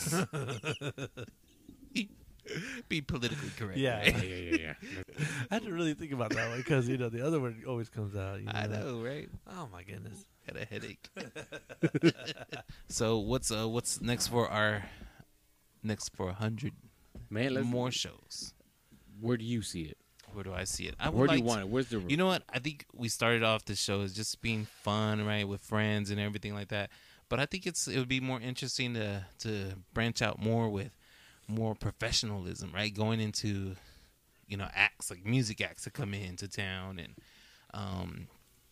Be politically correct. Yeah. right? yeah. I had to really think about that one because the other one always comes out. I know, right? Oh my goodness. Had a headache. So what's next for 100 Man, let's, more shows? where do you see it? Where do I see it? I would Where do like you want it? Where's the You know what? I think we started off the show as just being fun, right, with friends and everything like that. But I think it would be more interesting to branch out more with more professionalism, right? Going into acts like music acts that come into town and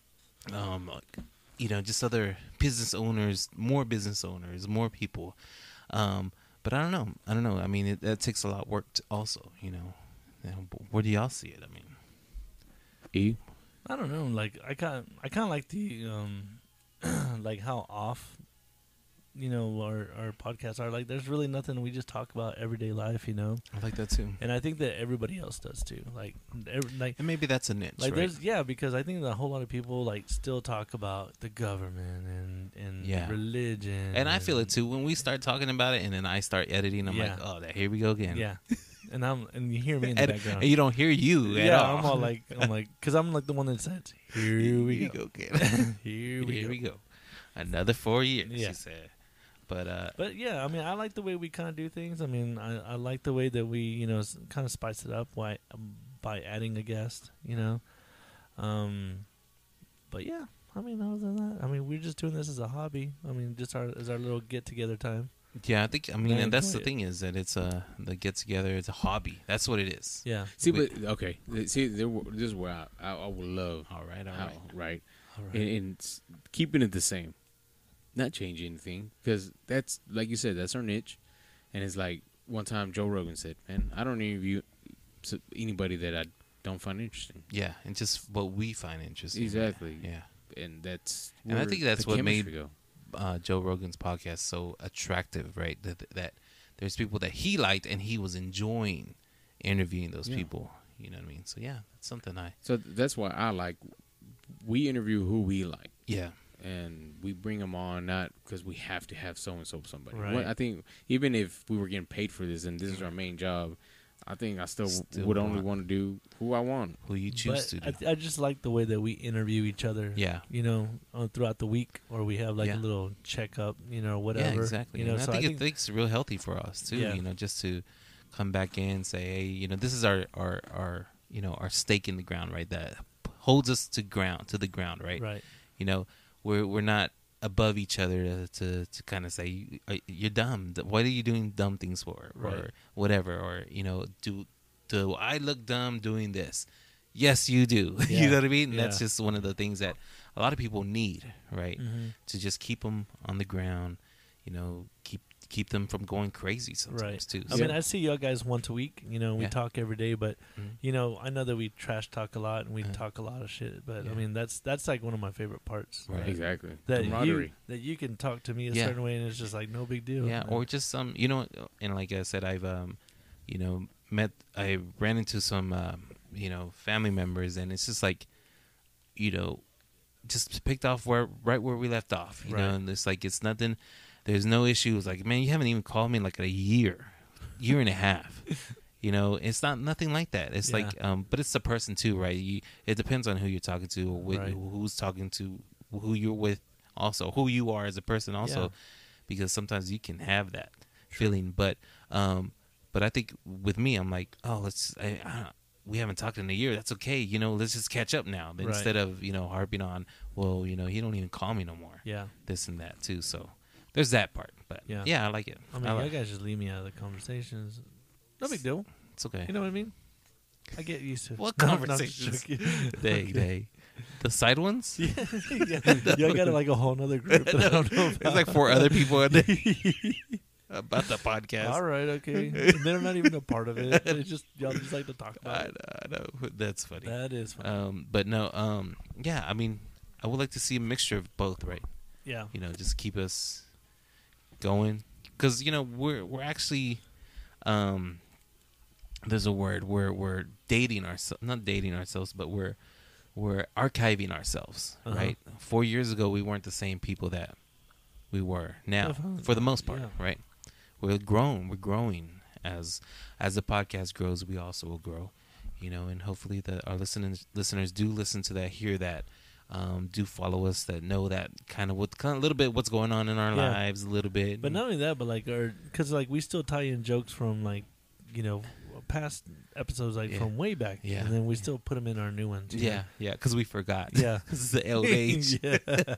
just other business owners, more people. But I don't know. I mean, that takes a lot of work also. Where do y'all see it? I mean, E? I don't know. Like I kind of like the like how off our podcasts are. Like, there's really nothing. We just talk about everyday life, I like that too. and I think that everybody else does too. Like, And maybe that's a niche, right? because I think that a whole lot of people like still talk about the government and Yeah. religion, And I feel it too when we start talking about it, and then I start editing. I'm Yeah. like, oh, here we go again. Yeah, and you hear me in the And, background. and you don't hear you at Yeah, all. I'm like, because I'm like the one that says, "Here we go, again. here we go." Another 4 years, Yeah. she said. But But yeah, I mean, I like the way we kind of do things. I mean, I like the way that we, kind of spice it up by adding a guest, But yeah, I mean, other than that, I mean, we're just doing this as a hobby. I mean, just as our little get together time. yeah, I mean, I and that's the enjoy it. thing is that it's the get together. It's a hobby. That's what it is. Yeah. See, but okay. See, this is where I would love. All right. How, right. All right. And keeping it the same, not changing anything, because that's like you said, that's our niche. And it's like one time Joe Rogan said, "Man, I don't interview anybody that I don't find interesting." Yeah, and just what we find interesting. Exactly. Yeah. And that's And I where think that's the what chemistry made go. Joe Rogan's podcast so attractive, right? That there's people that he liked, and he was enjoying interviewing those Yeah. people. You know what I mean? So yeah, that's something So that's why I like. We interview who we like. yeah. And we bring them on not because we have to have so and so somebody. Right. I think even if we were getting paid for this and this is our main job, I think I still Still would only want- want to do who I want. Who you choose to But do. I just like the way that we interview each other. Yeah. Throughout the week, or we have like Yeah. a little checkup, whatever. Yeah, exactly. You know, And I so think it's real healthy for us too. Yeah. Just to come back in and say, hey, this is our our stake in the ground, right? That holds us to the ground, right? right. We're not above each other to kind of say you're dumb. What are you doing dumb things for, or Right. whatever, or do I look dumb doing this? Yes, you do. Yeah. You know what I mean? And that's Yeah. just one of the things that a lot of people need, right? Mm-hmm. To just keep them on the ground, keep them from going crazy sometimes Right. too. I mean, I see y'all guys once a week. We Yeah. talk every day, but Mhm. I know that we trash talk a lot and we Uh-huh. talk a lot of shit. But Yeah. I mean, that's like one of my favorite parts. Right. Exactly. That Camaraderie. you can talk to me a Yeah. certain way and it's just like no big deal. yeah, or just some, and like I said, I've I ran into some family members, and it's just like, just picked off right where we left off, Right. and it's like it's nothing. There's no issue. It's like, man, you haven't even called me in like a year and a half. It's not nothing like that. It's Yeah. like, but it's the person too, right? It depends on who you're talking to, or Right. who's talking to, who you're with, also who you are as a person, also, Yeah. because sometimes you can have that feeling. But I think with me, I'm like, oh, we haven't talked in a year. That's okay. Let's just catch up now, Right. instead of harping on, well, he don't even call me no more. Yeah. This and that too. So there's that part. But Yeah. I like it. I mean, y'all guys just leave me out of the conversations. No big deal. It's okay. You know what I mean? I get used to it. What No, I'm just conversations? joking. They the side ones. yeah. Y'all got like a whole nother group that I don't know about. There's like 4 other people in there about the podcast. All right, okay. And they're not even a part of it. It's just y'all just like to talk about it. I know. That's funny. That is fun. But no. Yeah. I mean, I would like to see a mixture of both, right? Yeah. Just keep us going, because we're actually there's a word, we're dating ourselves, not dating ourselves, but we're archiving ourselves, Uh-huh. right? 4 years ago, we weren't the same people that we were now, for the most part, Yeah. right? We're growing as the podcast grows. We also will grow, and hopefully that our listeners do listen to that, hear that, do follow us, that know that kind of a little bit what's going on in our Yeah. lives, a little bit. But not only that, but like, because like we still tie in jokes from like, past episodes like Yeah. from way back. Yeah. And then we still put them in our new ones. yeah, because we forgot. Yeah. This is the old age. yeah.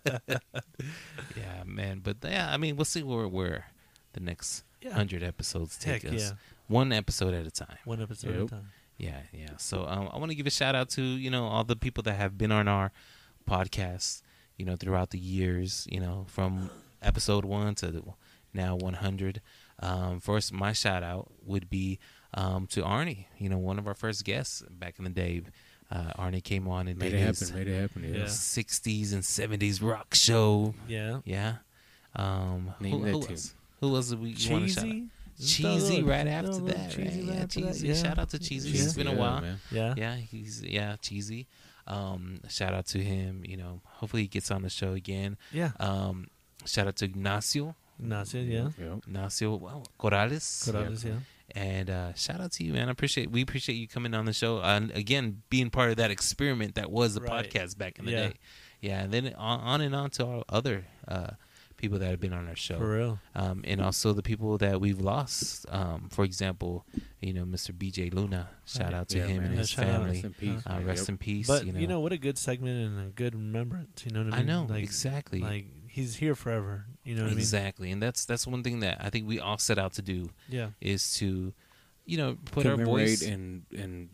Yeah, man. But yeah, I mean, we'll see where the next Yeah. 100 episodes take Heck us. yeah. One episode at a time. One episode at Yep. a time. Yeah, yeah. So I want to give a shout out to all the people that have been on our podcast, throughout the years. From episode 1 to now 100. First, my shout out would be to Arnie. One of our first guests back in the day. Arnie came on and Made did it his happen. Made it happen. Yeah. Yeah. 60s and 70s rock show. Yeah. Yeah. Name that who too. else? Who else did we want to shout out? Cheesy. Cheesy right after Little that, right? Cheesy right Yeah, after that, Cheesy. yeah. Shout out to Cheesy. Yeah. It's been a while. man. Yeah. Yeah, Cheesy. Shout out to him. You know, hopefully he gets on the show again. Yeah. Shout out to Ignacio. Nasia, yeah. Yep. Ignacio Corrales. Corrales, yeah. And shout out to you, man. We appreciate you coming on the show. And again, being part of that experiment that was the Right. podcast back in the Yeah. day. Yeah, and then on and on to our other people that have been on our show. For real. And also the people that we've lost. For example, you know, Mr. BJ Luna. Shout out to Yeah, him man. and his Shout out. family. Rest in peace. man. Rest Yep. in peace. But you know, what a good segment and a good remembrance. You know what I I mean? know Like, exactly. Like he's here forever. You know what Exactly, and that's one thing that I think we all set out to do I mean? Yeah. is to, you know, put our Commemorate voice. and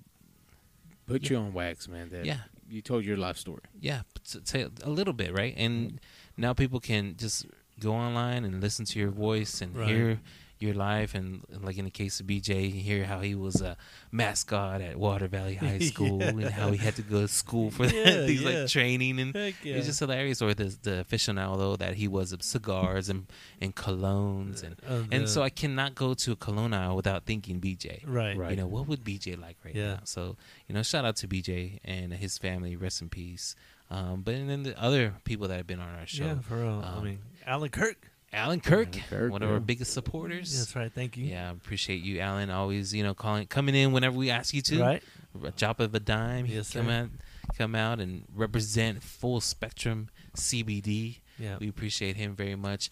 put you on wax, man. That Yeah. you told your life story. Yeah, say a little bit, right? And now people can just go online and listen to your voice and Right. hear your life, and like in the case of BJ, hear how he was a mascot at Water Valley High School Yeah. and how he had to go to school for Yeah, things yeah. like training, and Heck yeah. it's just hilarious. Or the aficionado that he was of cigars and colognes, and so I cannot go to a cologne aisle without thinking BJ. Right. Right. You know, what would BJ like right Yeah. now? So, you know, shout out to BJ and his family. Rest in peace. But and then the other people that have been on our show. Yeah, for real. I Um, mean, Alan Kirk. Alan Kirk, Alan Kirk, one of our yeah. biggest supporters. Yeah, that's right. Thank you. Yeah, appreciate you, Alan. Always, you know, coming in whenever we ask you to. Right. A drop of a dime. Yes, come sir. come out and represent full spectrum CBD. Yeah. We appreciate him very much.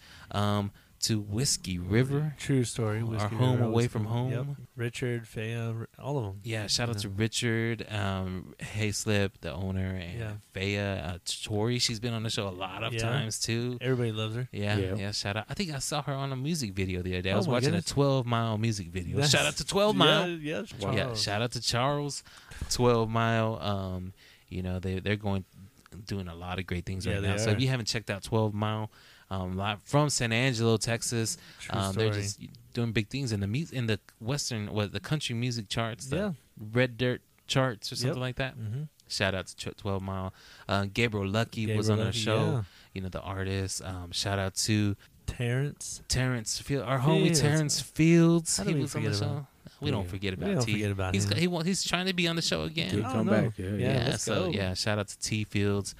To Whiskey River. True story. Our Whiskey home River, away Whiskey from River. home. Yep. Richard, Faya, all of them. Yeah, shout out Yeah. to Richard, Hayslip, the owner, and Yeah. Faya, Tori. She's been on the show a lot of Yeah. times too. Everybody loves her. Yeah, Yeah. yeah. Shout out. I think I saw her on a music video the other day. I Oh was my watching goodness. a 12-mile music video. That's- Shout out to 12 Mile. Yeah, Wow. Yeah, Charles. shout out to Charles, 12 Mile. You know, they're doing a lot of great things Yeah, right they now. So are. if you haven't checked out 12 Mile, live from San Angelo, Texas, True they're story. just doing big things in the western, the country music charts, the Yeah. Red Dirt charts or something Yep. like that. Mm-hmm. Shout out to 12 Mile. Gabriel Lucky was on our show. You know, the artist. Shout out to Terrence. Terrence Fields, our homie Fields. Terrence Fields. How do He we was on the forget show. about- We don't Yeah. forget We about don't T. forget about he's him. he's trying to be on the show again. He'll Oh, come no. back. Yeah, Yeah, yeah. let's so go. yeah, shout out to T Fields.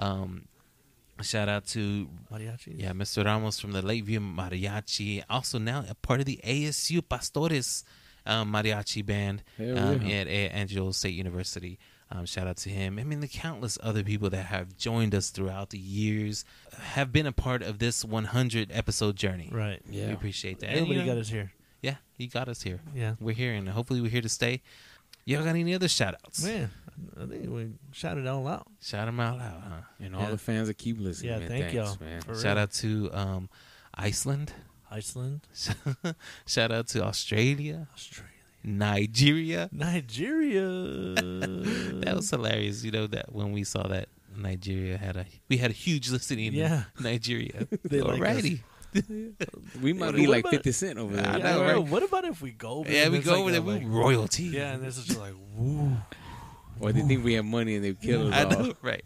Shout out to Mariachi. Mr. Ramos from the Lakeview Mariachi, also now a part of the ASU Pastores mariachi band Hell yeah. at Angelo State University. Shout out to him. I mean, the countless other people that have joined us throughout the years have been a part of this 100 episode journey. Right. We Yeah. appreciate that. Everybody And, you know, got us here. yeah, he got us here. Yeah. We're here, and hopefully we're here to stay. Y'all got any other shout outs? Man, I think we shouted it all out. Shout them out loud, huh? And all Yeah. the fans that keep listening. Yeah, man, thank thanks, y'all. man. For Shout real. out to Iceland. Iceland, Shout out to Australia, Australia, Nigeria. Nigeria. That was hilarious. You know that when we saw that Nigeria we had a huge listening Yeah. in Nigeria. They like us. Alrighty. We might What be like about- 50 Cent over there. I Yeah, know, well, right? What about if we go over there? Yeah, and we it's go like over a, there. like, We royalty. Yeah, and this is just like, woo. Or they think we have money and they've killed us I all. know, right?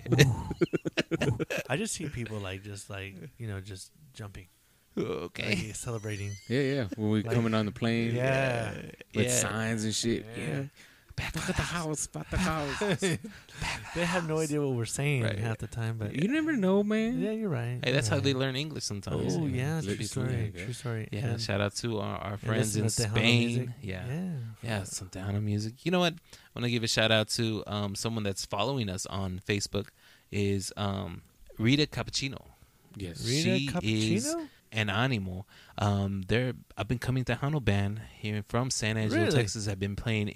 I just see people just jumping, Okay. like, celebrating. Yeah, yeah. When we Like- coming on the plane. Yeah. With Yeah. signs and shit. Yeah. Yeah. Back at the house. Back at the house. They have no idea what we're saying Right. half the time, but You never know, man. yeah, you're right. Hey, that's you're how they right. learn English sometimes. Oh yeah, true Literally, story. yeah. True story. Yeah, And- shout out to our and friends in listen to Tejano Spain. music. Yeah. Yeah. Some Tejano music. You know what? I want to give a shout out to someone that's following us on Facebook is Rita Cappuccino. Yes. Rita She is Cappuccino? an animal. They're up and coming Tejano band here from San Angelo, Really? Texas. Have been playing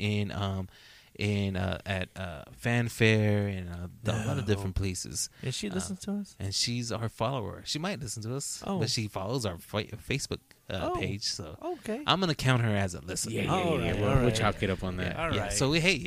at Fanfare and a lot of different places. And she listens to us. And she's our follower. She might listen to us, Oh. but she follows our Facebook Oh. page. So Okay. I'm gonna count her as a listener. Yeah, yeah, All yeah. right, We'll, all we'll right. chalk it up on that. Yeah, All yeah. right. So hey,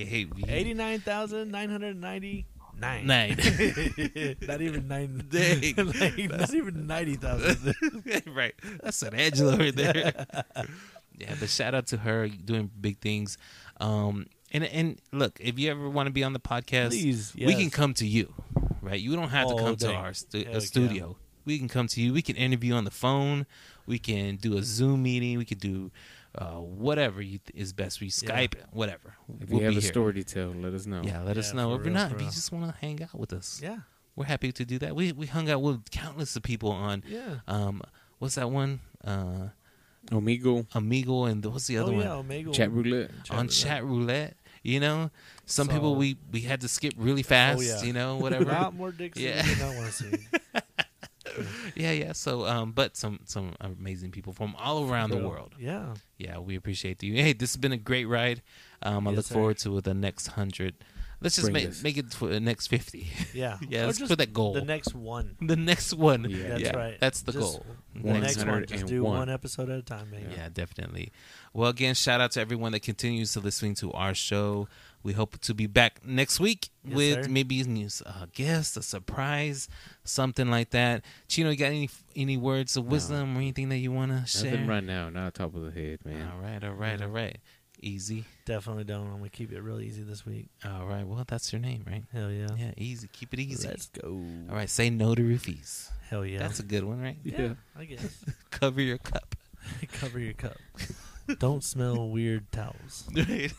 89,999. Nine. Not even nine. Dang. Like, not even 90,000. Right. That's San Angelo right there. Yeah, but shout out to her doing big things. And look, if you ever want to be on the podcast, Please, we can yes. come to you. Right? You don't have to Oh, come to dang. our Heck yeah. studio. We can come to you. We can interview on the phone. We can do a Zoom meeting. We could do whatever is best for you. Skype, whatever. If We'll you have be a here. story to tell, let us know. Yeah, let us Yeah, know. for If you're real, not, for if you real. just want to hang out with us, Yeah. we're happy to do that. We hung out with countless of people on what's that one? Omegle, Amigo, and what's the other one? Omegle. Chat Roulette. On Chat Roulette. You know, some So- people we had to skip really fast. yeah. You know, A whatever. lot more dicks Yeah. than you did not want to see. Yeah. So, but some amazing people from all around the world. Yeah. Yeah, we appreciate you. Hey, this has been a great ride. I Yes, look sir. forward to the next 100. Let's just Bring this. make it for the next 50. Yeah. Yeah, Or let's just put that goal. The next one. The next one. Yeah. That's right. That's the Just goal. The next one. Just do 101. one episode at a time, man. Yeah, definitely. Well, again, shout out to everyone that continues to listening to our show. We hope to be back next week Yes, with sir. maybe a guest, a surprise, something like that. Chino, you got any words of wisdom or anything that you want to share? Nothing right now, not top of the head, man. All right. Easy. Definitely don't. I'm gonna keep it real easy this week. All right. Well, that's your name, right? Hell yeah. Yeah, easy. Keep it easy. Let's go. All right. Say no to roofies. Hell yeah. That's a good one, right? yeah. I guess. Cover your cup. Cover your cup. Don't smell weird towels. Right.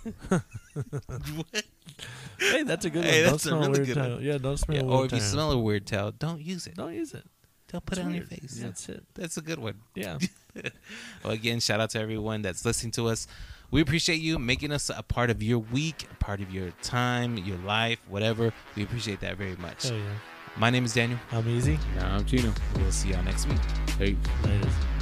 Hey, that's a good one. Hey, Don't that's a smell really weird good one. towel. Yeah, don't smell Yeah, weird or if you towel. smell a weird towel, don't use it. Don't use it. Don't put It's it on your weird. face. Yeah, that's it. That's a good one. Yeah. Well, again, shout out to everyone that's listening to us. We appreciate you making us a part of your week, a part of your time, your life, whatever. We appreciate that very much. Hell yeah. My name is Daniel. I'm easy. Nah, I'm Chino. We'll see y'all next week. Hey. Later.